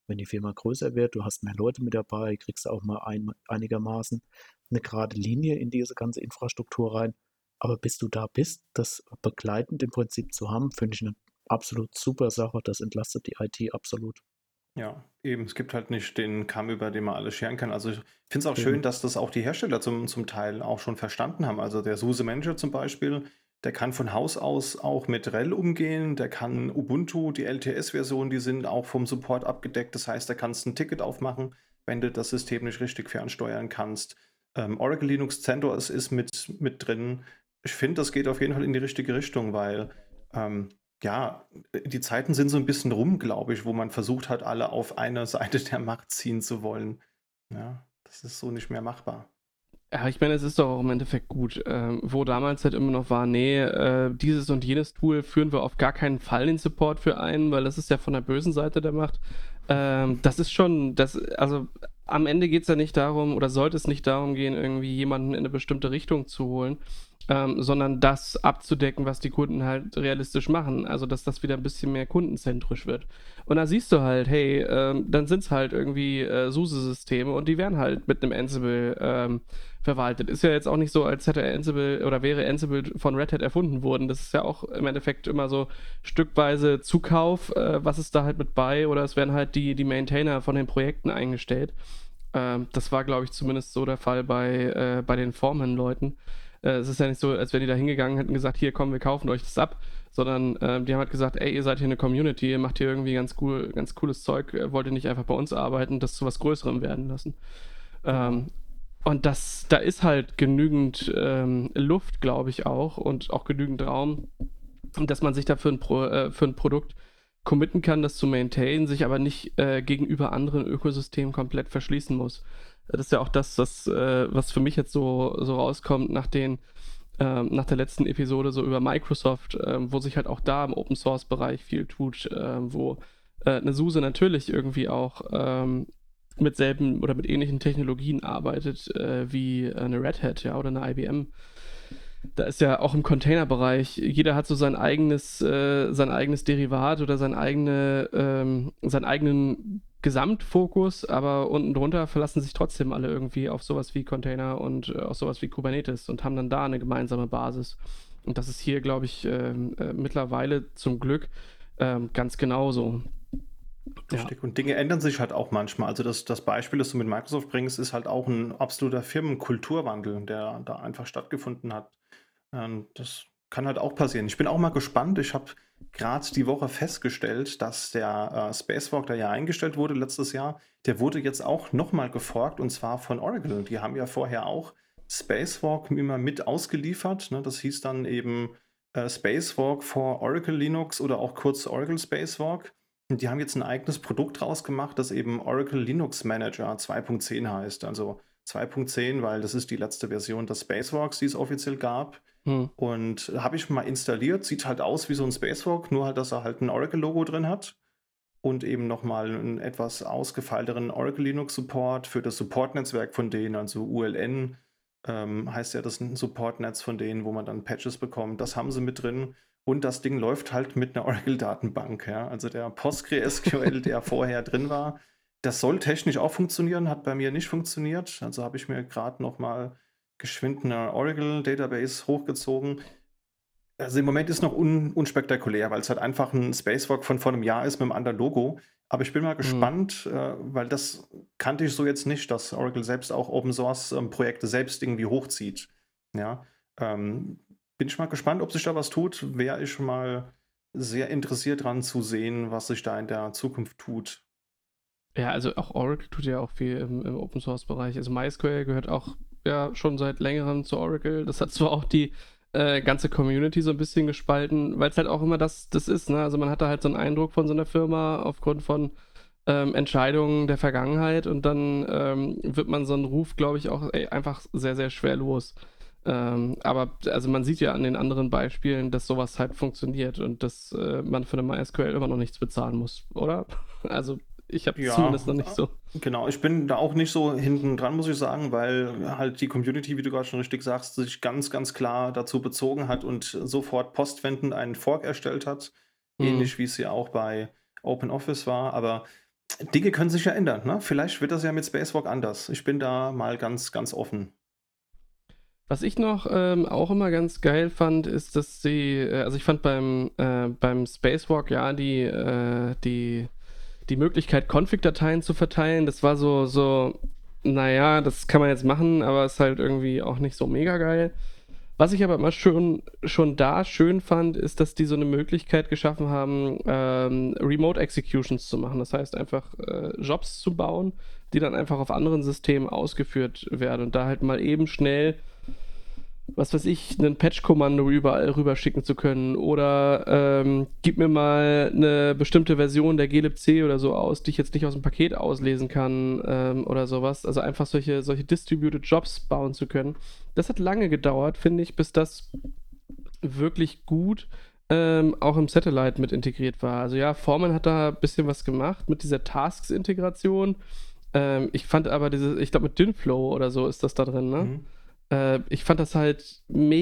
Wenn die Firma größer wird, du hast mehr Leute mit dabei, kriegst du auch mal ein, einigermaßen eine gerade Linie in diese ganze Infrastruktur rein. Aber bis du da bist, das begleitend im Prinzip zu haben, finde ich eine absolut super Sache. Das entlastet die I T absolut. Ja, eben. Es gibt halt nicht den Kamm, über den man alles scheren kann. Also ich finde es auch schön, Eben. dass das auch die Hersteller zum, zum Teil auch schon verstanden haben. Also der SUSE Manager zum Beispiel, der kann von Haus aus auch mit R H E L umgehen, der kann Ubuntu, die L T S-Version, die sind auch vom Support abgedeckt. Das heißt, da kannst du ein Ticket aufmachen, wenn du das System nicht richtig fernsteuern kannst. Ähm, Oracle Linux CentOS ist mit, mit drin. Ich finde, das geht auf jeden Fall in die richtige Richtung, weil ähm, ja, die Zeiten sind so ein bisschen rum, glaube ich, wo man versucht hat, alle auf eine Seite der Macht ziehen zu wollen. Ja, das ist so nicht mehr machbar. Ja, ich meine, es ist doch auch im Endeffekt gut. Ähm, wo damals halt immer noch war, nee, äh, dieses und jenes Tool führen wir auf gar keinen Fall den Support für ein, weil das ist ja von der bösen Seite der Macht. Ähm, das ist schon, das, also am Ende geht es ja nicht darum, oder sollte es nicht darum gehen, irgendwie jemanden in eine bestimmte Richtung zu holen, ähm, sondern das abzudecken, was die Kunden halt realistisch machen. Also, dass das wieder ein bisschen mehr kundenzentrisch wird. Und da siehst du halt, hey, ähm, dann sind es halt irgendwie äh, SUSE-Systeme und die werden halt mit einem Ansible ähm, verwaltet. Ist ja jetzt auch nicht so, als hätte Ansible oder wäre Ansible von Red Hat erfunden worden. Das ist ja auch im Endeffekt immer so stückweise Zukauf, äh, was ist da halt mit bei, oder es werden halt die, die Maintainer von den Projekten eingestellt. Ähm, das war, glaube ich, zumindest so der Fall bei, äh, bei den Foreman-Leuten. Äh, es ist ja nicht so, als wären die da hingegangen hätten gesagt, hier komm, wir kaufen euch das ab, sondern ähm, die haben halt gesagt, ey, ihr seid hier eine Community, ihr macht hier irgendwie ganz cool, ganz cooles Zeug, äh, wollt ihr nicht einfach bei uns arbeiten, das zu was Größerem werden lassen. Genau. Ähm, und das, da ist halt genügend ähm, Luft, glaube ich auch, und auch genügend Raum, dass man sich da für ein, Pro, äh, für ein Produkt committen kann, das zu maintainen, sich aber nicht äh, gegenüber anderen Ökosystemen komplett verschließen muss. Das ist ja auch das, das äh, was für mich jetzt so, so rauskommt nach den ähm, nach der letzten Episode so über Microsoft, ähm, wo sich halt auch da im Open Source Bereich viel tut, äh, wo äh, eine SUSE natürlich irgendwie auch ähm, mit selben oder mit ähnlichen Technologien arbeitet äh, wie eine Red Hat, ja, oder eine I B M. Da ist ja auch im Containerbereich, jeder hat so sein eigenes, äh, sein eigenes Derivat oder sein eigene, ähm, seinen eigenen Gesamtfokus, aber unten drunter verlassen sich trotzdem alle irgendwie auf sowas wie Container und äh, auf sowas wie Kubernetes und haben dann da eine gemeinsame Basis. Und das ist hier, glaube ich, ähm, äh, mittlerweile zum Glück ähm, ganz genauso. Ja. Richtig. Und Dinge ändern sich halt auch manchmal. Also das, das Beispiel, das du mit Microsoft bringst, ist halt auch ein absoluter Firmenkulturwandel, der da einfach stattgefunden hat. Ähm, das kann halt auch passieren. Ich bin auch mal gespannt. Ich habe gerade die Woche festgestellt, dass der äh, Spacewalk, der ja eingestellt wurde letztes Jahr, der wurde jetzt auch nochmal geforkt, und zwar von Oracle. Die haben ja vorher auch Spacewalk immer mit ausgeliefert. Ne? Das hieß dann eben äh, Spacewalk for Oracle Linux oder auch kurz Oracle Spacewalk. Und die haben jetzt ein eigenes Produkt rausgemacht, das eben Oracle Linux Manager zwei Punkt zehn heißt. Also zwei Punkt zehn, weil das ist die letzte Version des Spacewalks, die es offiziell gab. Hm. Und habe ich mal installiert. Sieht halt aus wie so ein Spacewalk, nur halt, dass er halt ein Oracle-Logo drin hat. Und eben nochmal einen etwas ausgefeilteren Oracle Linux Support für das Support-Netzwerk von denen, also U L N ähm, heißt ja das ein Support-Netz von denen, wo man dann Patches bekommt. Das haben sie mit drin. Und das Ding läuft halt mit einer Oracle-Datenbank. Ja? Also der PostgreSQL, der vorher drin war, das soll technisch auch funktionieren, hat bei mir nicht funktioniert. Also habe ich mir gerade nochmal geschwind eine Oracle-Database hochgezogen. Also im Moment ist noch un unspektakulär, weil es halt einfach ein Spacewalk von vor einem Jahr ist mit einem anderen Logo. Aber ich bin mal Hm. gespannt, äh, weil das kannte ich so jetzt nicht, dass Oracle selbst auch Open Source ähm, Projekte selbst irgendwie hochzieht. Ja, ähm, bin ich mal gespannt, ob sich da was tut. Wäre ich mal sehr interessiert dran zu sehen, was sich da in der Zukunft tut. Ja, also auch Oracle tut ja auch viel im, im Open Source Bereich. Also MySQL gehört auch ja schon seit längerem zu Oracle. Das hat zwar auch die äh, ganze Community so ein bisschen gespalten, weil es halt auch immer das, das ist, ne? Also man hat da halt so einen Eindruck von so einer Firma aufgrund von ähm, Entscheidungen der Vergangenheit und dann ähm, wird man so einen Ruf, glaube ich, auch ey, einfach sehr, sehr schwer los. Ähm, aber also man sieht ja an den anderen Beispielen, dass sowas halt funktioniert und dass äh, man für eine MySQL immer noch nichts bezahlen muss, oder? Also ich habe Ja, zumindest noch nicht so. genau. Ich bin da auch nicht so hinten dran, muss ich sagen, weil halt die Community, wie du gerade schon richtig sagst, sich ganz, ganz klar dazu bezogen hat und sofort postwendend einen Fork erstellt hat. Hm. Ähnlich wie es ja auch bei OpenOffice war. Aber Dinge können sich ja ändern, ne? Vielleicht wird das ja mit Spacewalk anders. Ich bin da mal ganz, ganz offen. Was ich noch ähm, auch immer ganz geil fand, ist, dass sie, äh, also ich fand beim, äh, beim Spacewalk ja die, äh, die, die Möglichkeit, Config-Dateien zu verteilen, das war so, so, naja, das kann man jetzt machen, aber ist halt irgendwie auch nicht so mega geil. Was ich aber immer schon, schon da schön fand, ist, dass die so eine Möglichkeit geschaffen haben, ähm, Remote Executions zu machen. Das heißt einfach äh, Jobs zu bauen, die dann einfach auf anderen Systemen ausgeführt werden und da halt mal eben schnell, was weiß ich, ein Patch-Kommando überall rüberschicken zu können oder ähm, gib mir mal eine bestimmte Version der glibc oder so aus, die ich jetzt nicht aus dem Paket auslesen kann ähm, oder sowas. Also einfach solche, solche Distributed Jobs bauen zu können. Das hat lange gedauert, finde ich, bis das wirklich gut ähm, auch im Satellite mit integriert war. Also ja, Foreman hat da ein bisschen was gemacht mit dieser Tasks-Integration. Ähm, ich fand aber diese, ich glaube mit Dynflow oder so ist das da drin, ne? Mhm. Äh, ich fand das halt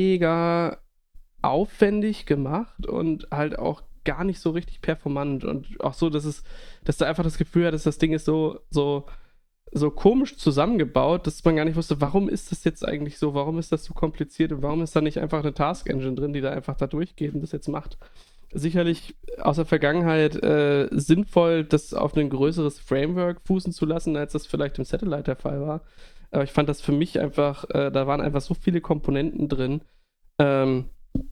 mega aufwendig gemacht und halt auch gar nicht so richtig performant und auch so, dass es, dass du einfach das Gefühl hattest, das Ding ist so, so, so komisch zusammengebaut, dass man gar nicht wusste, warum ist das jetzt eigentlich so, warum ist das so kompliziert und warum ist da nicht einfach eine Task Engine drin, die da einfach da durchgeht und das jetzt macht. Sicherlich aus der Vergangenheit äh, sinnvoll, das auf ein größeres Framework fußen zu lassen, als das vielleicht im Satellite der Fall war. Aber ich fand das für mich einfach, äh, da waren einfach so viele Komponenten drin, ähm,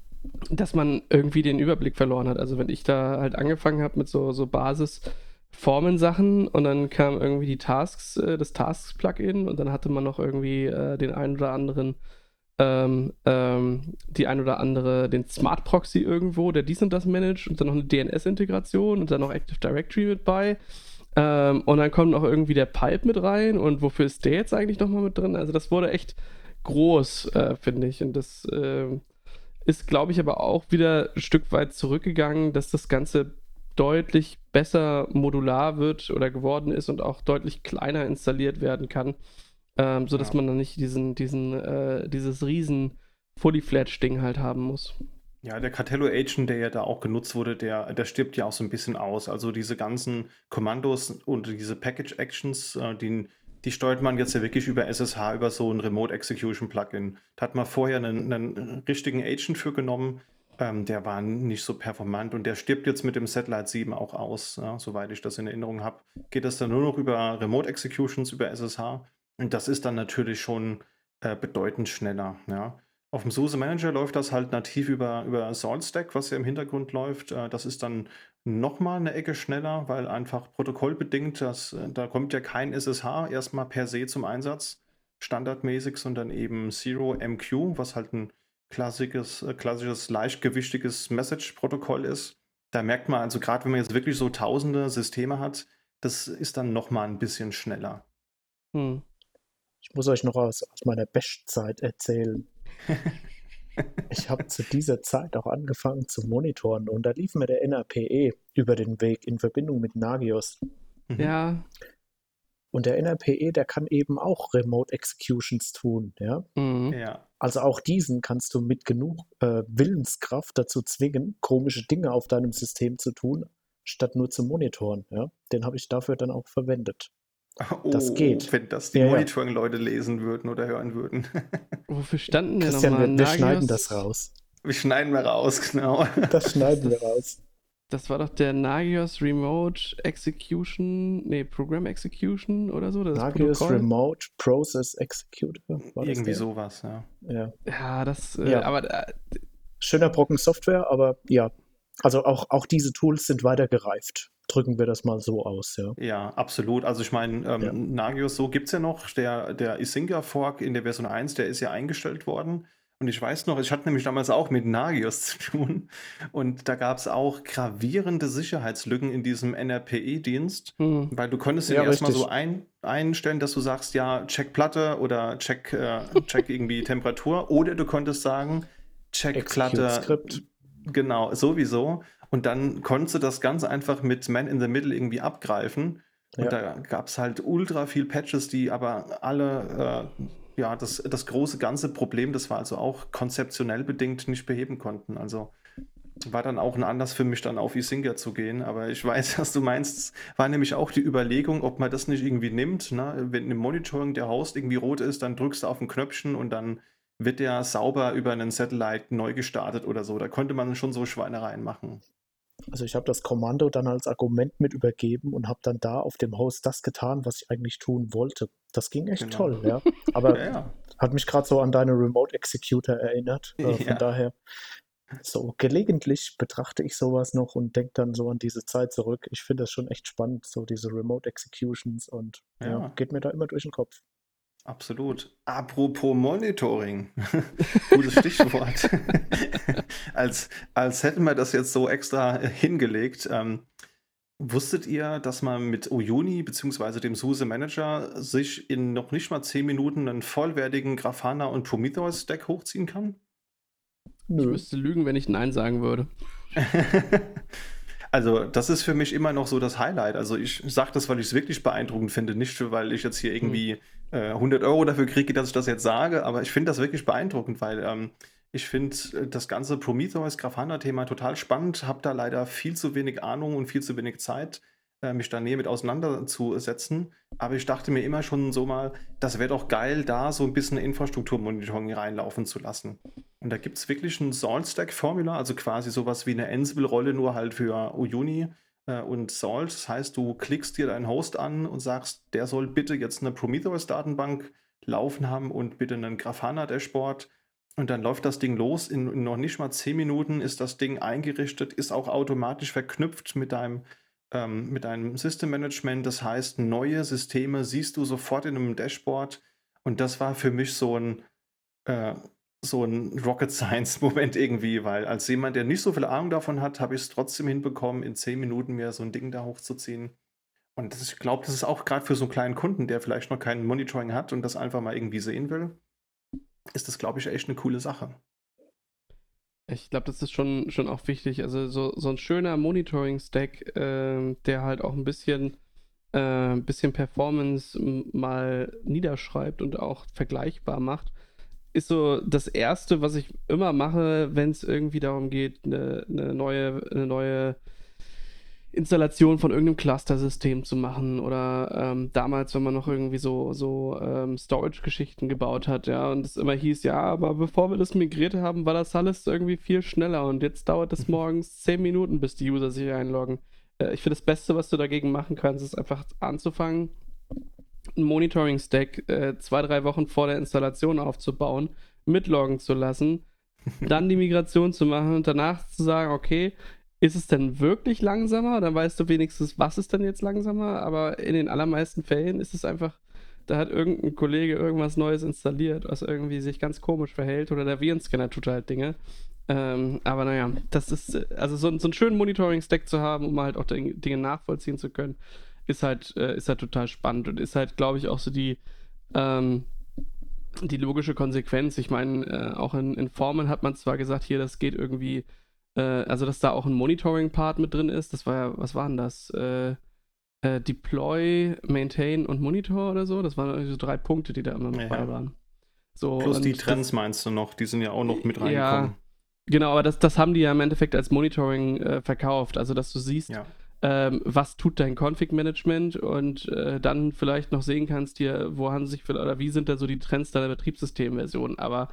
dass man irgendwie den Überblick verloren hat. Also wenn ich da halt angefangen habe mit so, so Basis-Formen-Sachen und dann kam irgendwie die Tasks, äh, das Tasks-Plugin und dann hatte man noch irgendwie äh, den ein oder anderen, ähm, ähm, die ein oder andere, den Smart Proxy irgendwo, der dies und das managt und dann noch eine D N S-Integration und dann noch Active Directory mit bei. Ähm, und dann kommt noch irgendwie der Pipe mit rein und wofür ist der jetzt eigentlich nochmal mit drin? Also das wurde echt groß, äh, finde ich. Und das äh, ist, glaube ich, aber auch wieder ein Stück weit zurückgegangen, dass das Ganze deutlich besser modular wird oder geworden ist und auch deutlich kleiner installiert werden kann, ähm, sodass Ja. man dann nicht diesen, diesen, äh, dieses riesen Fully-Fledged-Ding halt haben muss. Ja, der Cartello-Agent, der ja da auch genutzt wurde, der, der stirbt ja auch so ein bisschen aus. Also diese ganzen Kommandos und diese Package-Actions, äh, die, die steuert man jetzt ja wirklich über S S H, über so ein Remote-Execution-Plugin. Da hat man vorher einen, einen richtigen Agent für genommen, ähm, der war nicht so performant und der stirbt jetzt mit dem Satellite sieben auch aus, ja, soweit ich das in Erinnerung habe. Geht das dann nur noch über Remote-Executions, über S S H und das ist dann natürlich schon äh, bedeutend schneller, ja. Auf dem SUSE Manager läuft das halt nativ über, über SaltStack, was ja im Hintergrund läuft. Äh, Das ist dann nochmal eine Ecke schneller, weil einfach protokollbedingt, das, äh, da kommt ja kein S S H erstmal per se zum Einsatz, standardmäßig, sondern eben Zero M Q, was halt ein klassisches, äh, klassisches leichtgewichtiges Message-Protokoll ist. Da merkt man also, gerade wenn man jetzt wirklich so tausende Systeme hat, das ist dann nochmal ein bisschen schneller. Hm. Ich muss euch noch aus, aus meiner Bash-Zeit erzählen. Ich habe zu dieser Zeit auch angefangen zu monitoren und da lief mir der N R P E über den Weg in Verbindung mit Nagios. Mhm. Ja. Und der N R P E, der kann eben auch Remote Executions tun. Ja? Mhm. Ja. Also auch diesen kannst du mit genug äh, Willenskraft dazu zwingen, komische Dinge auf deinem System zu tun, statt nur zu monitoren. Ja? Den habe ich dafür dann auch verwendet. Das Oh, geht. wenn das die Ja, ja. Monitoring-Leute lesen würden oder hören würden. Wofür standen denn Christian, nochmal? wir, wir schneiden Nagios? das raus. Wir schneiden wir raus, genau. Das schneiden wir raus. Das war doch der Nagios Remote Execution, nee, Program Execution oder so. Das Nagios Protokoll. Remote Process Executor. War das Irgendwie der? sowas, ja. Ja. Ja, das, äh, Ja. aber äh, Schöner Brocken Software, aber ja. Also auch, auch diese Tools sind weiter gereift. Drücken wir das mal so aus, ja. Ja, absolut. Also ich meine, ähm, Ja. Nagios, so gibt es ja noch. Der, der Isinga-Fork in der Version eins, der ist ja eingestellt worden. Und ich weiß noch, ich hatte nämlich damals auch mit Nagios zu tun. Und da gab es auch gravierende Sicherheitslücken in diesem N R P E-Dienst. hm. Weil du konntest den Ja, erstmal richtig. so ein, einstellen, dass du sagst, ja, check Platte oder check, äh, check irgendwie Temperatur. Oder du konntest sagen, check Execute Platte. Script. Genau, sowieso. Und dann konntest du das ganz einfach mit Man in the Middle irgendwie abgreifen. Und Ja. da gab es halt ultra viel Patches, die aber alle, äh, ja, das, das große ganze Problem, das war also auch konzeptionell bedingt, nicht beheben konnten. Also War dann auch ein Anlass für mich, dann auf Isinga zu gehen. Aber ich weiß, was du meinst. War nämlich auch die Überlegung, ob man das nicht irgendwie nimmt. Ne? Wenn im Monitoring der Host irgendwie rot ist, dann drückst du auf ein Knöpfchen und dann wird der sauber über einen Satellite neu gestartet oder so. Da konnte man schon so Schweinereien machen. Also ich habe das Kommando dann als Argument mit übergeben und habe dann da auf dem Host das getan, was ich eigentlich tun wollte. Das ging echt Genau. toll, ja. Aber Ja, ja. hat mich gerade so an deine Remote Executor erinnert. Äh, von Ja. daher, so gelegentlich betrachte ich sowas noch und denke dann so an diese Zeit zurück. Ich finde das schon echt spannend, so diese Remote Executions und ja, Ja. geht mir da immer durch den Kopf. Absolut. Apropos Monitoring. Gutes Stichwort. als, als hätten wir das jetzt so extra äh, hingelegt. Ähm, wusstet ihr, dass man mit Uyuni bzw. dem SUSE Manager sich in noch nicht mal zehn Minuten einen vollwertigen Grafana und Prometheus Stack hochziehen kann? Ich Nö. müsste lügen, wenn ich Nein sagen würde. Also, das ist für mich immer noch so das Highlight. Also, ich sage das, weil ich es wirklich beeindruckend finde, nicht weil ich jetzt hier irgendwie äh, hundert Euro dafür kriege, dass ich das jetzt sage, aber ich finde das wirklich beeindruckend, weil ähm, ich finde äh, das ganze Prometheus-Grafana-Thema total spannend, habe da leider viel zu wenig Ahnung und viel zu wenig Zeit, äh, mich da näher mit auseinanderzusetzen. Aber ich dachte mir immer schon so mal, das wäre doch geil, da so ein bisschen Infrastrukturmonitoring reinlaufen zu lassen. Und da gibt es wirklich ein Salt-Stack-Formula, also quasi sowas wie eine Ansible-Rolle, nur halt für Uyuni äh, und Salt. Das heißt, du klickst dir deinen Host an und sagst, der soll bitte jetzt eine Prometheus-Datenbank laufen haben und bitte einen Grafana-Dashboard. Und dann läuft das Ding los. In, in noch nicht mal zehn Minuten ist das Ding eingerichtet, ist auch automatisch verknüpft mit deinem, ähm, mit deinem System-Management. Das heißt, neue Systeme siehst du sofort in einem Dashboard. Und das war für mich so ein äh, so ein Rocket Science-Moment irgendwie, weil als jemand, der nicht so viel Ahnung davon hat, habe ich es trotzdem hinbekommen, in zehn Minuten mir so ein Ding da hochzuziehen. Und das, ich glaube, das ist auch gerade für so einen kleinen Kunden, der vielleicht noch kein Monitoring hat und das einfach mal irgendwie sehen will, ist das, glaube ich, echt eine coole Sache. Ich glaube, das ist schon, schon auch wichtig. Also so, so ein schöner Monitoring-Stack, ähm, der halt auch ein bisschen, äh, ein bisschen Performance m- mal niederschreibt und auch vergleichbar macht, ist so das Erste, was ich immer mache, wenn es irgendwie darum geht, eine, eine neue, eine neue Installation von irgendeinem Cluster-System zu machen oder ähm, damals, wenn man noch irgendwie so, so ähm, Storage-Geschichten gebaut hat, ja, und es immer hieß, ja, aber bevor wir das migriert haben, war das alles irgendwie viel schneller und jetzt dauert es morgens zehn Minuten, bis die User sich einloggen. Äh, ich finde, das Beste, was du dagegen machen kannst, ist einfach anzufangen, einen Monitoring-Stack äh, zwei, drei Wochen vor der Installation aufzubauen, mitloggen zu lassen, dann die Migration zu machen und danach zu sagen, okay, ist es denn wirklich langsamer? Dann weißt du wenigstens, was ist denn jetzt langsamer, aber in den allermeisten Fällen ist es einfach, da hat irgendein Kollege irgendwas Neues installiert, was irgendwie sich ganz komisch verhält oder der Virenscanner tut halt Dinge. Ähm, aber naja, das ist, äh, also so, so einen schönen Monitoring-Stack zu haben, um halt auch Ding- Dinge nachvollziehen zu können, ist halt, äh, ist halt total spannend und ist halt, glaube ich, auch so die, ähm, die logische Konsequenz. Ich meine, äh, auch in, in Formen hat man zwar gesagt, hier, das geht irgendwie, äh, also dass da auch ein Monitoring-Part mit drin ist. Das war ja, was waren das? Äh, äh, Deploy, Maintain und Monitor oder so. Das waren irgendwie so drei Punkte, die da immer mit Ja. bei waren. So, Plus die und Trends das, meinst du noch, die sind ja auch noch mit Ja. reingekommen. genau, aber das, das haben die ja im Endeffekt als Monitoring äh, verkauft. Also, dass du siehst, Ja. ähm, was tut dein Config-Management und äh, dann vielleicht noch sehen kannst, hier, wo haben sich, oder wie sind da so die Trends deiner Betriebssystemversion. Aber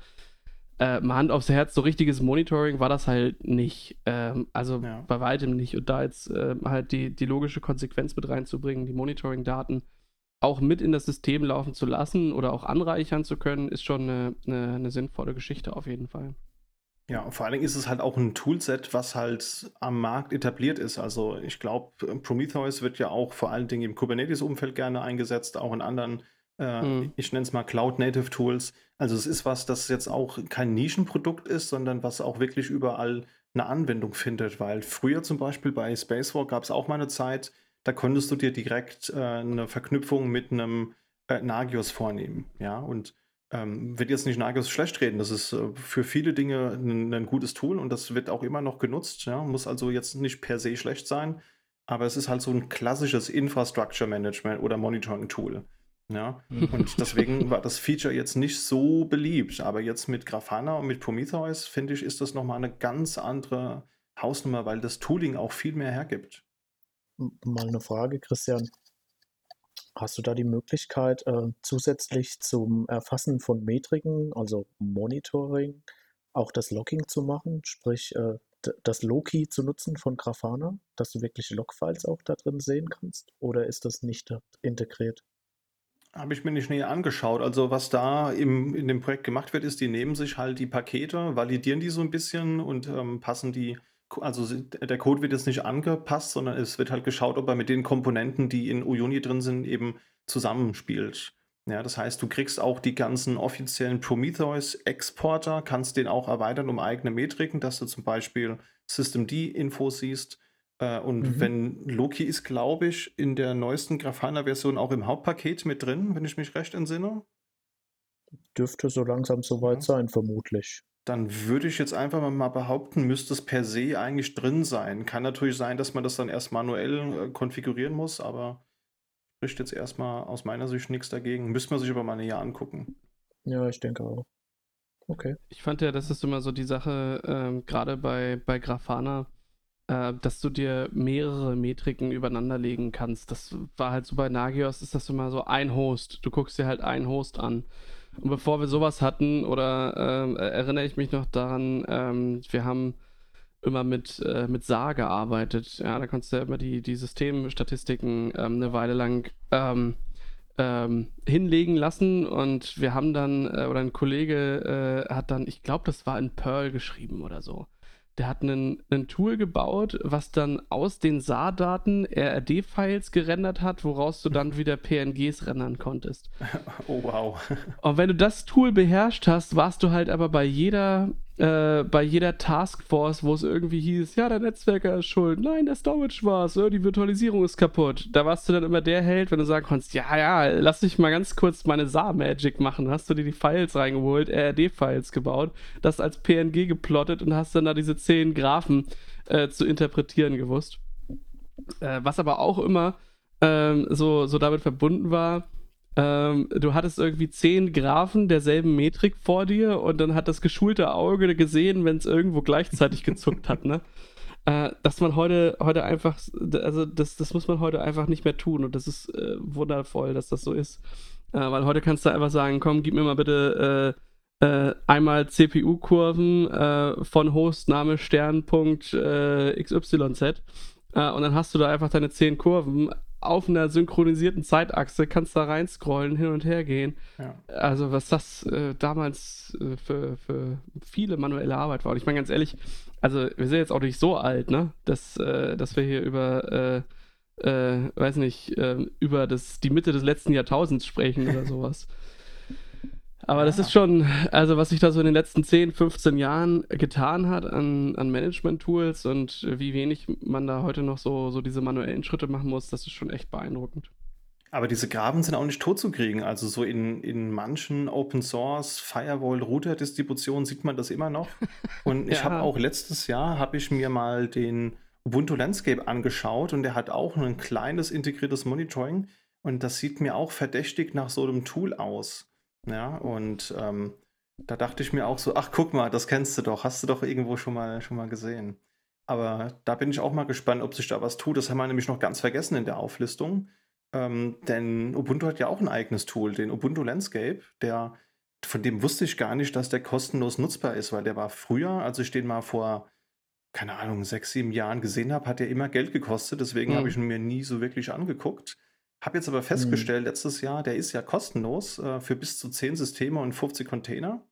äh, mal Hand aufs Herz, so richtiges Monitoring war das halt nicht. Ähm, also Ja. bei weitem nicht. Und da jetzt äh, halt die, die logische Konsequenz mit reinzubringen, die Monitoring-Daten auch mit in das System laufen zu lassen oder auch anreichern zu können, ist schon eine, eine, eine sinnvolle Geschichte auf jeden Fall. Ja, und vor allen Dingen ist es halt auch ein Toolset, was halt am Markt etabliert ist. Also ich glaube, Prometheus wird ja auch vor allen Dingen im Kubernetes-Umfeld gerne eingesetzt, auch in anderen, äh, Mhm. ich nenne es mal Cloud-Native-Tools. Also es ist was, das jetzt auch kein Nischenprodukt ist, sondern was auch wirklich überall eine Anwendung findet. Weil früher zum Beispiel bei Spacewalk gab es auch mal eine Zeit, da konntest du dir direkt äh, eine Verknüpfung mit einem äh, Nagios vornehmen. Ja, und ähm, wird jetzt nicht Nagios schlecht reden. Das ist äh, für viele Dinge ein, ein gutes Tool und das wird auch immer noch genutzt. Ja? Muss also jetzt nicht per se schlecht sein, aber es ist halt so ein klassisches Infrastructure Management oder Monitoring-Tool. Ja? Und deswegen war das Feature jetzt nicht so beliebt. Aber jetzt mit Grafana und mit Prometheus, finde ich, ist das nochmal eine ganz andere Hausnummer, weil das Tooling auch viel mehr hergibt. M- Mal eine Frage, Christian. Hast du da die Möglichkeit, äh, zusätzlich zum Erfassen von Metriken, also Monitoring, auch das Logging zu machen, sprich äh, d- das Loki zu nutzen von Grafana, dass du wirklich Logfiles auch da drin sehen kannst? Oder ist das nicht da integriert? Habe ich mir nicht näher angeschaut. Also was da im, in dem Projekt gemacht wird, ist, die nehmen sich halt die Pakete, validieren die so ein bisschen und ähm, passen die, Ko- also si- der Code wird jetzt nicht angepasst, sondern es wird halt geschaut, ob er mit den Komponenten, die in Uyuni drin sind, eben zusammenspielt. Ja, das heißt, du kriegst auch die ganzen offiziellen Prometheus-Exporter, kannst den auch erweitern um eigene Metriken, dass du zum Beispiel Systemd-Infos siehst. Äh, und Mhm. wenn Loki ist, glaube ich, in der neuesten Grafana-Version auch im Hauptpaket mit drin, wenn ich mich recht entsinne. Dürfte so langsam soweit Ja. sein, vermutlich. Dann würde ich jetzt einfach mal behaupten, müsste es per se eigentlich drin sein. Kann natürlich sein, dass man das dann erst manuell äh, konfigurieren muss, aber spricht jetzt erstmal aus meiner Sicht nichts dagegen. Müsste man sich aber mal näher angucken. Ja, ich denke auch. Okay. Ich fand ja, das ist immer so die Sache, ähm, gerade bei, bei Grafana, äh, dass du dir mehrere Metriken übereinander legen kannst. Das war halt so bei Nagios, ist das immer so ein Host. Du guckst dir halt einen Host an. Und bevor wir sowas hatten, oder ähm, erinnere ich mich noch daran, ähm, wir haben immer mit, äh, mit S A R gearbeitet. Ja, da konntest du ja immer die, die Systemstatistiken ähm, eine Weile lang ähm, ähm, hinlegen lassen, und wir haben dann, äh, oder ein Kollege äh, hat dann, ich glaube, das war in Perl geschrieben oder so. Der hat einen, ein Tool gebaut, was dann aus den S A R-Daten R R D-Files gerendert hat, woraus du dann wieder P N Gs rendern konntest. Oh wow. Und wenn du das Tool beherrscht hast, warst du halt aber bei jeder, äh, bei jeder Taskforce, wo es irgendwie hieß, ja, der Netzwerker ist schuld, nein, der Storage war's, äh, die Virtualisierung ist kaputt. Da warst du dann immer der Held, wenn du sagen konntest, ja, ja, lass mich mal ganz kurz meine S A R-Magic machen. Hast du dir die Files reingeholt, R R D-Files gebaut, das als P N G geplottet und hast dann da diese zehn Graphen äh, zu interpretieren gewusst. Äh, was aber auch immer ähm, so, so damit verbunden war, ähm, du hattest irgendwie zehn Graphen derselben Metrik vor dir, und dann hat das geschulte Auge gesehen, wenn es irgendwo gleichzeitig gezuckt hat, ne? Äh, dass man heute, heute einfach, also das, das muss man heute einfach nicht mehr tun, und das ist äh, wundervoll, dass das so ist. Äh, weil heute kannst du einfach sagen, komm, gib mir mal bitte äh, äh, einmal C P U-Kurven äh, von Hostname Sternpunkt äh, X Y Z, äh, und dann hast du da einfach deine zehn Kurven auf einer synchronisierten Zeitachse, kannst da rein scrollen, hin und her gehen. Ja. Also was das äh, damals äh, für, für viele manuelle Arbeit war. Und ich meine ganz ehrlich, also wir sind jetzt auch nicht so alt, ne, dass, äh, dass wir hier über, äh, äh, weiß nicht, äh, über das, die Mitte des letzten Jahrtausends sprechen oder sowas. Aber das Ja. ist schon, also was sich da so in den letzten zehn, fünfzehn Jahren getan hat an, an Management-Tools, und wie wenig man da heute noch so, so diese manuellen Schritte machen muss, das ist schon echt beeindruckend. Aber diese Graben sind auch nicht tot zu kriegen. Also so in, in manchen Open Source Firewall Router Distributionen sieht man das immer noch. Und ich habe Ja. auch letztes Jahr habe ich mir mal den Ubuntu Landscape angeschaut, und der hat auch ein kleines integriertes Monitoring, und das sieht mir auch verdächtig nach so einem Tool aus. Ja, und ähm, da dachte ich mir auch so, ach guck mal, das kennst du doch, hast du doch irgendwo schon mal schon mal gesehen. Aber da bin ich auch mal gespannt, ob sich da was tut. Das haben wir nämlich noch ganz vergessen in der Auflistung. Ähm, denn Ubuntu hat ja auch ein eigenes Tool, den Ubuntu Landscape, der, von dem wusste ich gar nicht, dass der kostenlos nutzbar ist, weil der war früher, als ich den mal vor, keine Ahnung, sechs, sieben Jahren gesehen habe, hat der immer Geld gekostet, deswegen habe ich Hm. ihn mir nie so wirklich angeguckt. Habe jetzt aber Hm. festgestellt, letztes Jahr, der ist ja kostenlos äh, für bis zu zehn Systeme und fünfzig Container.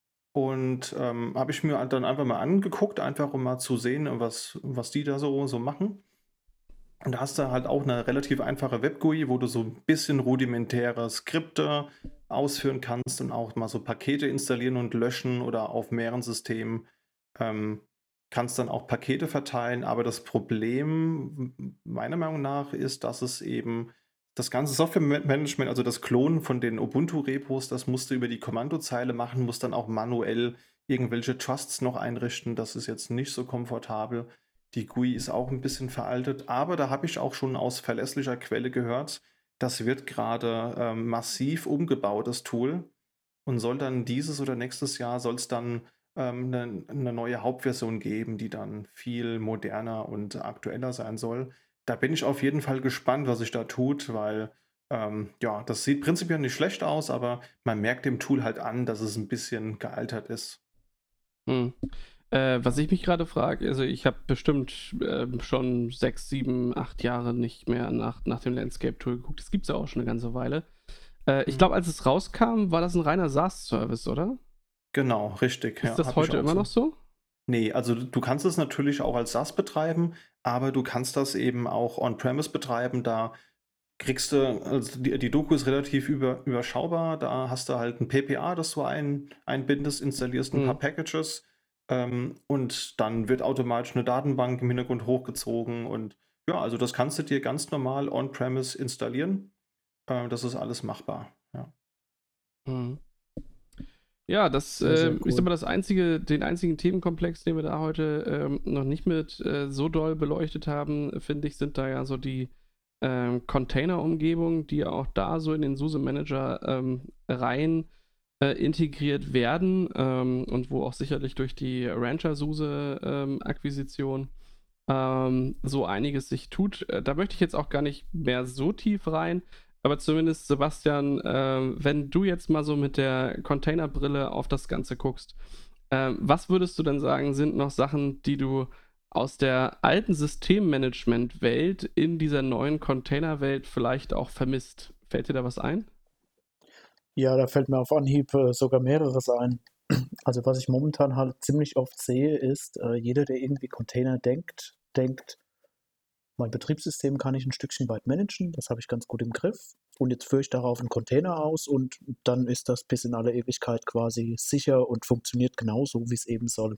Und ähm, habe ich mir halt dann einfach mal angeguckt, einfach um mal zu sehen, was, was die da so, so machen. Und da hast du halt auch eine relativ einfache Web-G U I, wo du so ein bisschen rudimentäre Skripte ausführen kannst und auch mal so Pakete installieren und löschen oder auf mehreren Systemen. Ähm, kannst dann auch Pakete verteilen, aber das Problem m- meiner Meinung nach ist, dass es eben das ganze Software-Management, also das Klonen von den Ubuntu-Repos, das musst du über die Kommandozeile machen, musst dann auch manuell irgendwelche Trusts noch einrichten. Das ist jetzt nicht so komfortabel. Die G U I ist auch ein bisschen veraltet, aber da habe ich auch schon aus verlässlicher Quelle gehört, das wird gerade ähm, massiv umgebaut, das Tool, und soll dann dieses oder nächstes Jahr soll es dann ähm, 'ne 'ne neue Hauptversion geben, die dann viel moderner und aktueller sein soll. Da bin ich auf jeden Fall gespannt, was sich da tut, weil, ähm, ja, das sieht prinzipiell nicht schlecht aus, aber man merkt dem Tool halt an, dass es ein bisschen gealtert ist. Hm. Äh, was Ja. ich mich gerade frage, also ich habe bestimmt ähm, schon sechs, sieben, acht Jahre nicht mehr nach, nach dem Landscape-Tool geguckt. Das gibt es ja auch schon eine ganze Weile. Äh, ich Mhm. glaube, als es rauskam, war das ein reiner SaaS-Service, oder? Genau, richtig, Ist ja, das habe ich heute auch immer noch so. so? Ne, also du du kannst es natürlich auch als SaaS betreiben, aber du kannst das eben auch on-premise betreiben. Da kriegst du also die die Doku ist relativ über überschaubar. Da hast du halt 'n P P A, das du ein einbindest, installierst 'n Hm. paar Packages, ähm, und dann wird automatisch 'ne Datenbank im Hintergrund hochgezogen und ja, also das kannst du dir ganz normal on-premise installieren. Äh, das ist alles machbar, ja. Hm. Ja, das Sehr, äh, sehr ist cool. aber das einzige, den einzigen Themenkomplex, den wir da heute ähm, noch nicht mit äh, so doll beleuchtet haben, finde ich, sind da ja so die ähm, Container-Umgebungen, die ja auch da so in den SUSE Manager ähm, rein äh, integriert werden ähm, und wo auch sicherlich durch die Rancher SUSE ähm, Akquisition ähm, so einiges sich tut. Äh, da möchte ich jetzt auch gar nicht mehr so tief rein, aber zumindest, Sebastian, ähm, wenn du jetzt mal so mit der Containerbrille auf das Ganze guckst, ähm, was würdest du denn sagen, sind noch Sachen, die du aus der alten Systemmanagement-Welt in dieser neuen Container-Welt vielleicht auch vermisst? Fällt dir da was ein? Ja, da fällt mir auf Anhieb äh, sogar mehreres ein. Also was ich momentan halt ziemlich oft sehe, ist, äh, jeder, der irgendwie Container denkt, denkt, mein Betriebssystem kann ich ein Stückchen weit managen, das habe ich ganz gut im Griff. Und jetzt führe ich darauf einen Container aus und dann ist das bis in alle Ewigkeit quasi sicher und funktioniert genauso, wie es eben soll.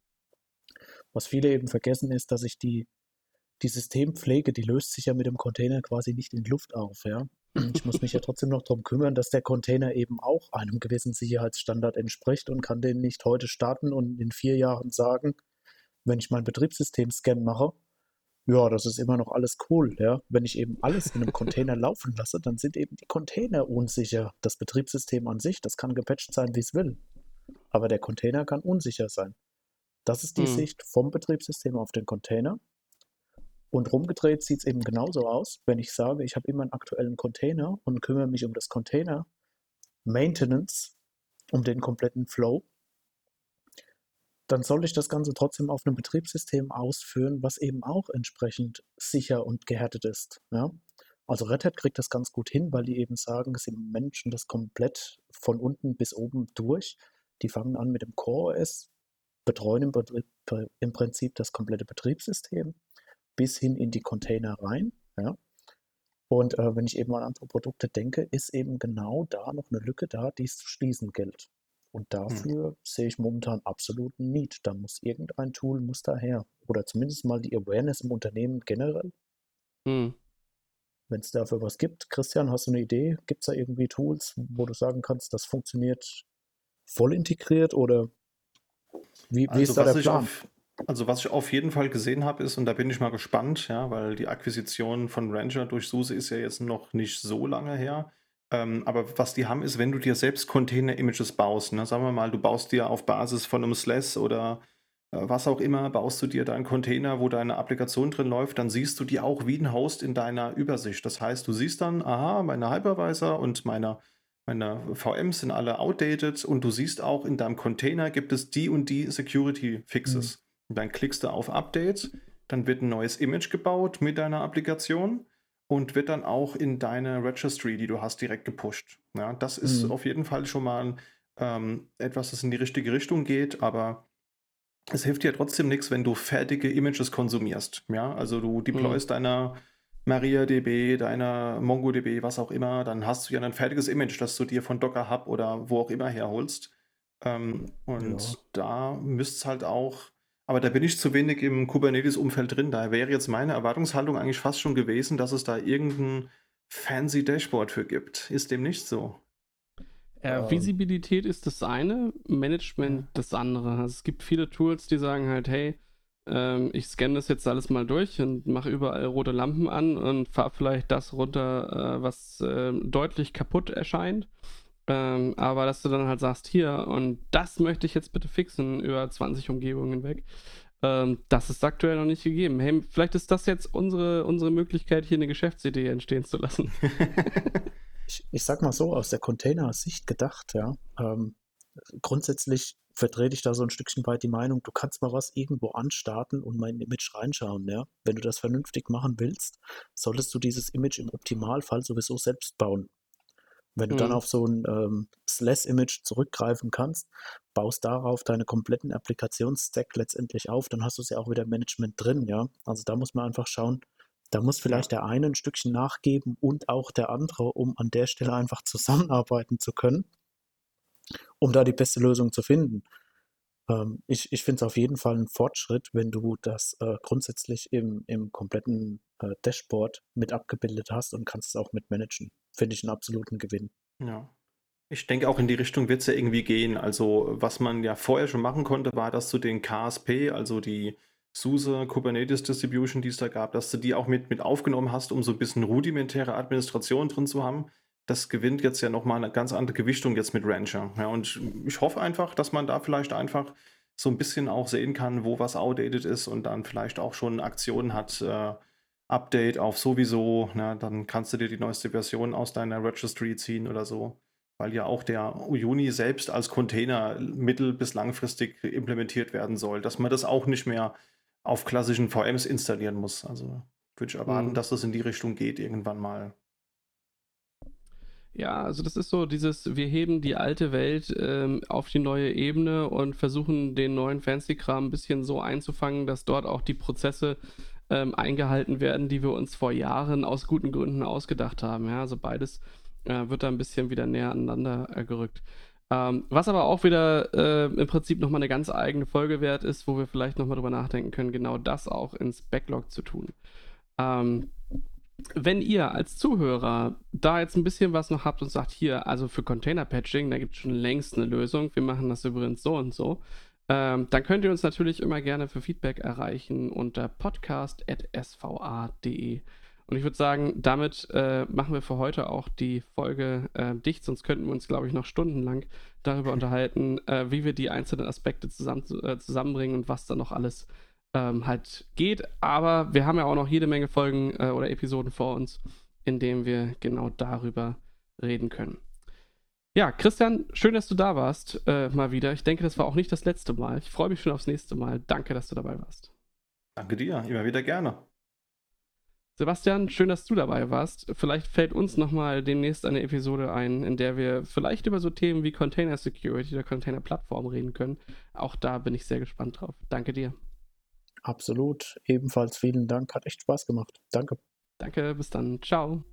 Was viele eben vergessen ist, dass ich die, die Systempflege, die löst sich ja mit dem Container quasi nicht in Luft auf. Ja? Ich muss mich ja trotzdem noch darum kümmern, dass der Container eben auch einem gewissen Sicherheitsstandard entspricht und kann den nicht heute starten und in vier Jahren sagen, wenn ich mein Betriebssystem-Scan mache, ja, das ist immer noch alles cool, ja. Wenn ich eben alles in einem Container laufen lasse, dann sind eben die Container unsicher. Das Betriebssystem an sich, das kann gepatcht sein, wie es will. Aber der Container kann unsicher sein. Das ist die Hm. Sicht vom Betriebssystem auf den Container. Und rumgedreht sieht es eben genauso aus, wenn ich sage, ich habe immer einen aktuellen Container und kümmere mich um das Container Maintenance, um den kompletten Flow, dann soll ich das Ganze trotzdem auf einem Betriebssystem ausführen, was eben auch entsprechend sicher und gehärtet ist. Ja? Also Red Hat kriegt das ganz gut hin, weil die eben sagen, sie managen das komplett von unten bis oben durch. Die fangen an mit dem Core O S, betreuen im, Betrieb, im Prinzip das komplette Betriebssystem bis hin in die Container rein. Ja? Und äh, wenn ich eben an andere Produkte denke, ist eben genau da noch eine Lücke da, die es zu schließen gilt. Und Hm. dafür sehe ich momentan absoluten Need. Da muss irgendein Tool muss daher. Oder zumindest mal die Awareness im Unternehmen generell. Hm. Wenn es dafür was gibt. Christian, hast du eine Idee? Gibt es da irgendwie Tools, wo du sagen kannst, das funktioniert voll integriert oder wie, wie ist Also, da der was ich Plan? auf also, was ich auf jeden Fall gesehen habe, ist und da bin ich mal gespannt, ja, weil die Akquisition von Rancher durch SUSE ist ja jetzt noch nicht so lange her. Ähm, aber was die haben, ist, wenn du dir selbst Container-Images baust, ne? Sagen wir mal, du baust dir auf Basis von einem S L A S oder, äh, was auch immer, baust du dir da 'n Container, wo deine Applikation drin läuft, dann siehst du die auch wie ein Host in deiner Übersicht. Das heißt, du siehst dann: „Aha, meine Hypervisor und meine meine V Ms sind alle outdated und du siehst auch, in deinem Container gibt es die und die Security Hm. Fixes. Und dann klickst du auf Update, dann wird ein neues Image gebaut mit deiner Applikation und wird dann auch in deine Registry, die du hast, direkt gepusht. Ja, das ist Hm. auf jeden Fall schon mal ähm, etwas, das in die richtige Richtung geht, aber es hilft dir trotzdem nichts, wenn du fertige Images konsumierst. Ja, also du Hm. deployst deiner MariaDB, deiner MongoDB, was auch immer, dann hast du ja ein fertiges Image, das du dir von Docker Hub oder wo auch immer herholst. Ähm, Ja. und da müsste es halt auch, aber da bin ich zu wenig im Kubernetes-Umfeld drin. Da wäre jetzt meine Erwartungshaltung eigentlich fast schon gewesen, dass es da irgendein fancy Dashboard für gibt. Ist dem nicht so? Äh, Ähm, Visibilität ist das eine, Management Ja. das andere. Also es gibt viele Tools, die sagen halt, hey, ähm, ich scanne das jetzt alles mal durch und mache überall rote Lampen an und fahre vielleicht das runter, äh, was äh, deutlich kaputt erscheint. Ähm, aber dass du dann halt sagst, hier, und das möchte ich jetzt bitte fixen über zwanzig Umgebungen hinweg, ähm, das ist aktuell noch nicht gegeben. Hey, vielleicht ist das jetzt unsere, unsere Möglichkeit, hier eine Geschäftsidee entstehen zu lassen. Ich, ich sag mal so, aus der Container-Sicht gedacht, ja. Ähm, grundsätzlich vertrete ich da so ein Stückchen weit die Meinung, du kannst mal was irgendwo anstarten und mal in ein Image reinschauen, ja. Wenn du das vernünftig machen willst, solltest du dieses Image im Optimalfall sowieso selbst bauen. Wenn du dann Hm. auf so ein ähm, S L A S-Image zurückgreifen kannst, baust darauf deine kompletten Applikationsstack letztendlich auf, dann hast du es ja auch wieder im Management drin, ja. Also da muss man einfach schauen, da muss vielleicht Ja. der eine ein Stückchen nachgeben und auch der andere, um an der Stelle einfach zusammenarbeiten zu können, um da die beste Lösung zu finden. Ähm, ich ich finde es auf jeden Fall ein Fortschritt, wenn du das äh, grundsätzlich im, im kompletten äh, Dashboard mit abgebildet hast und kannst es auch mit managen. Finde ich einen absoluten Gewinn. Ja. Ich denke, auch in die Richtung wird es ja irgendwie gehen. Also, was man ja vorher schon machen konnte, war, dass du den K S P, also die SUSE Kubernetes Distribution, die es da gab, dass du die auch mit, mit aufgenommen hast, um so ein bisschen rudimentäre Administration drin zu haben. Das gewinnt jetzt ja nochmal eine ganz andere Gewichtung jetzt mit Rancher. Ja, und ich hoffe einfach, dass man da vielleicht einfach so ein bisschen auch sehen kann, wo was outdated ist und dann vielleicht auch schon Aktionen hat, äh, Update auf sowieso, na, dann kannst du dir die neueste Version aus deiner Registry ziehen oder so, weil ja auch der Uyuni selbst als Container mittel- bis langfristig implementiert werden soll, dass man das auch nicht mehr auf klassischen V Ms installieren muss. Also würde ich erwarten, Hm. dass das in die Richtung geht irgendwann mal. Ja, also das ist so dieses, wir heben die alte Welt ähm, auf die neue Ebene und versuchen den neuen Fancy-Kram ein bisschen so einzufangen, dass dort auch die Prozesse ähm, eingehalten werden, die wir uns vor Jahren aus guten Gründen ausgedacht haben. Ja, also beides äh, wird da ein bisschen wieder näher aneinander äh, gerückt. Ähm, was aber auch wieder äh, im Prinzip nochmal eine ganz eigene Folge wert ist, wo wir vielleicht nochmal drüber nachdenken können, genau das auch ins Backlog zu tun. Ähm, Wenn ihr als Zuhörer da jetzt ein bisschen was noch habt und sagt, hier, also für Container-Patching, da gibt es schon längst eine Lösung, wir machen das übrigens so und so, ähm, dann könnt ihr uns natürlich immer gerne für Feedback erreichen unter podcast at s v a punkt d e. Und ich würde sagen, damit äh, machen wir für heute auch die Folge äh, dicht, sonst könnten wir uns, glaube ich, noch stundenlang darüber unterhalten, äh, wie wir die einzelnen Aspekte zusammen, äh, zusammenbringen und was da noch alles ähm, halt geht. Aber wir haben ja auch noch jede Menge Folgen äh, oder Episoden vor uns, in denen wir genau darüber reden können. Ja, Christian, schön, dass du da warst, äh, mal wieder. Ich denke, das war auch nicht das letzte Mal. Ich freue mich schon aufs nächste Mal. Danke, dass du dabei warst. Danke dir, immer wieder gerne. Sebastian, schön, dass du dabei warst. Vielleicht fällt uns nochmal demnächst eine Episode ein, in der wir vielleicht über so Themen wie Container Security oder Container Plattform reden können. Auch da bin ich sehr gespannt drauf. Danke dir. Absolut. Ebenfalls vielen Dank. Hat echt Spaß gemacht. Danke. Danke, bis dann. Ciao.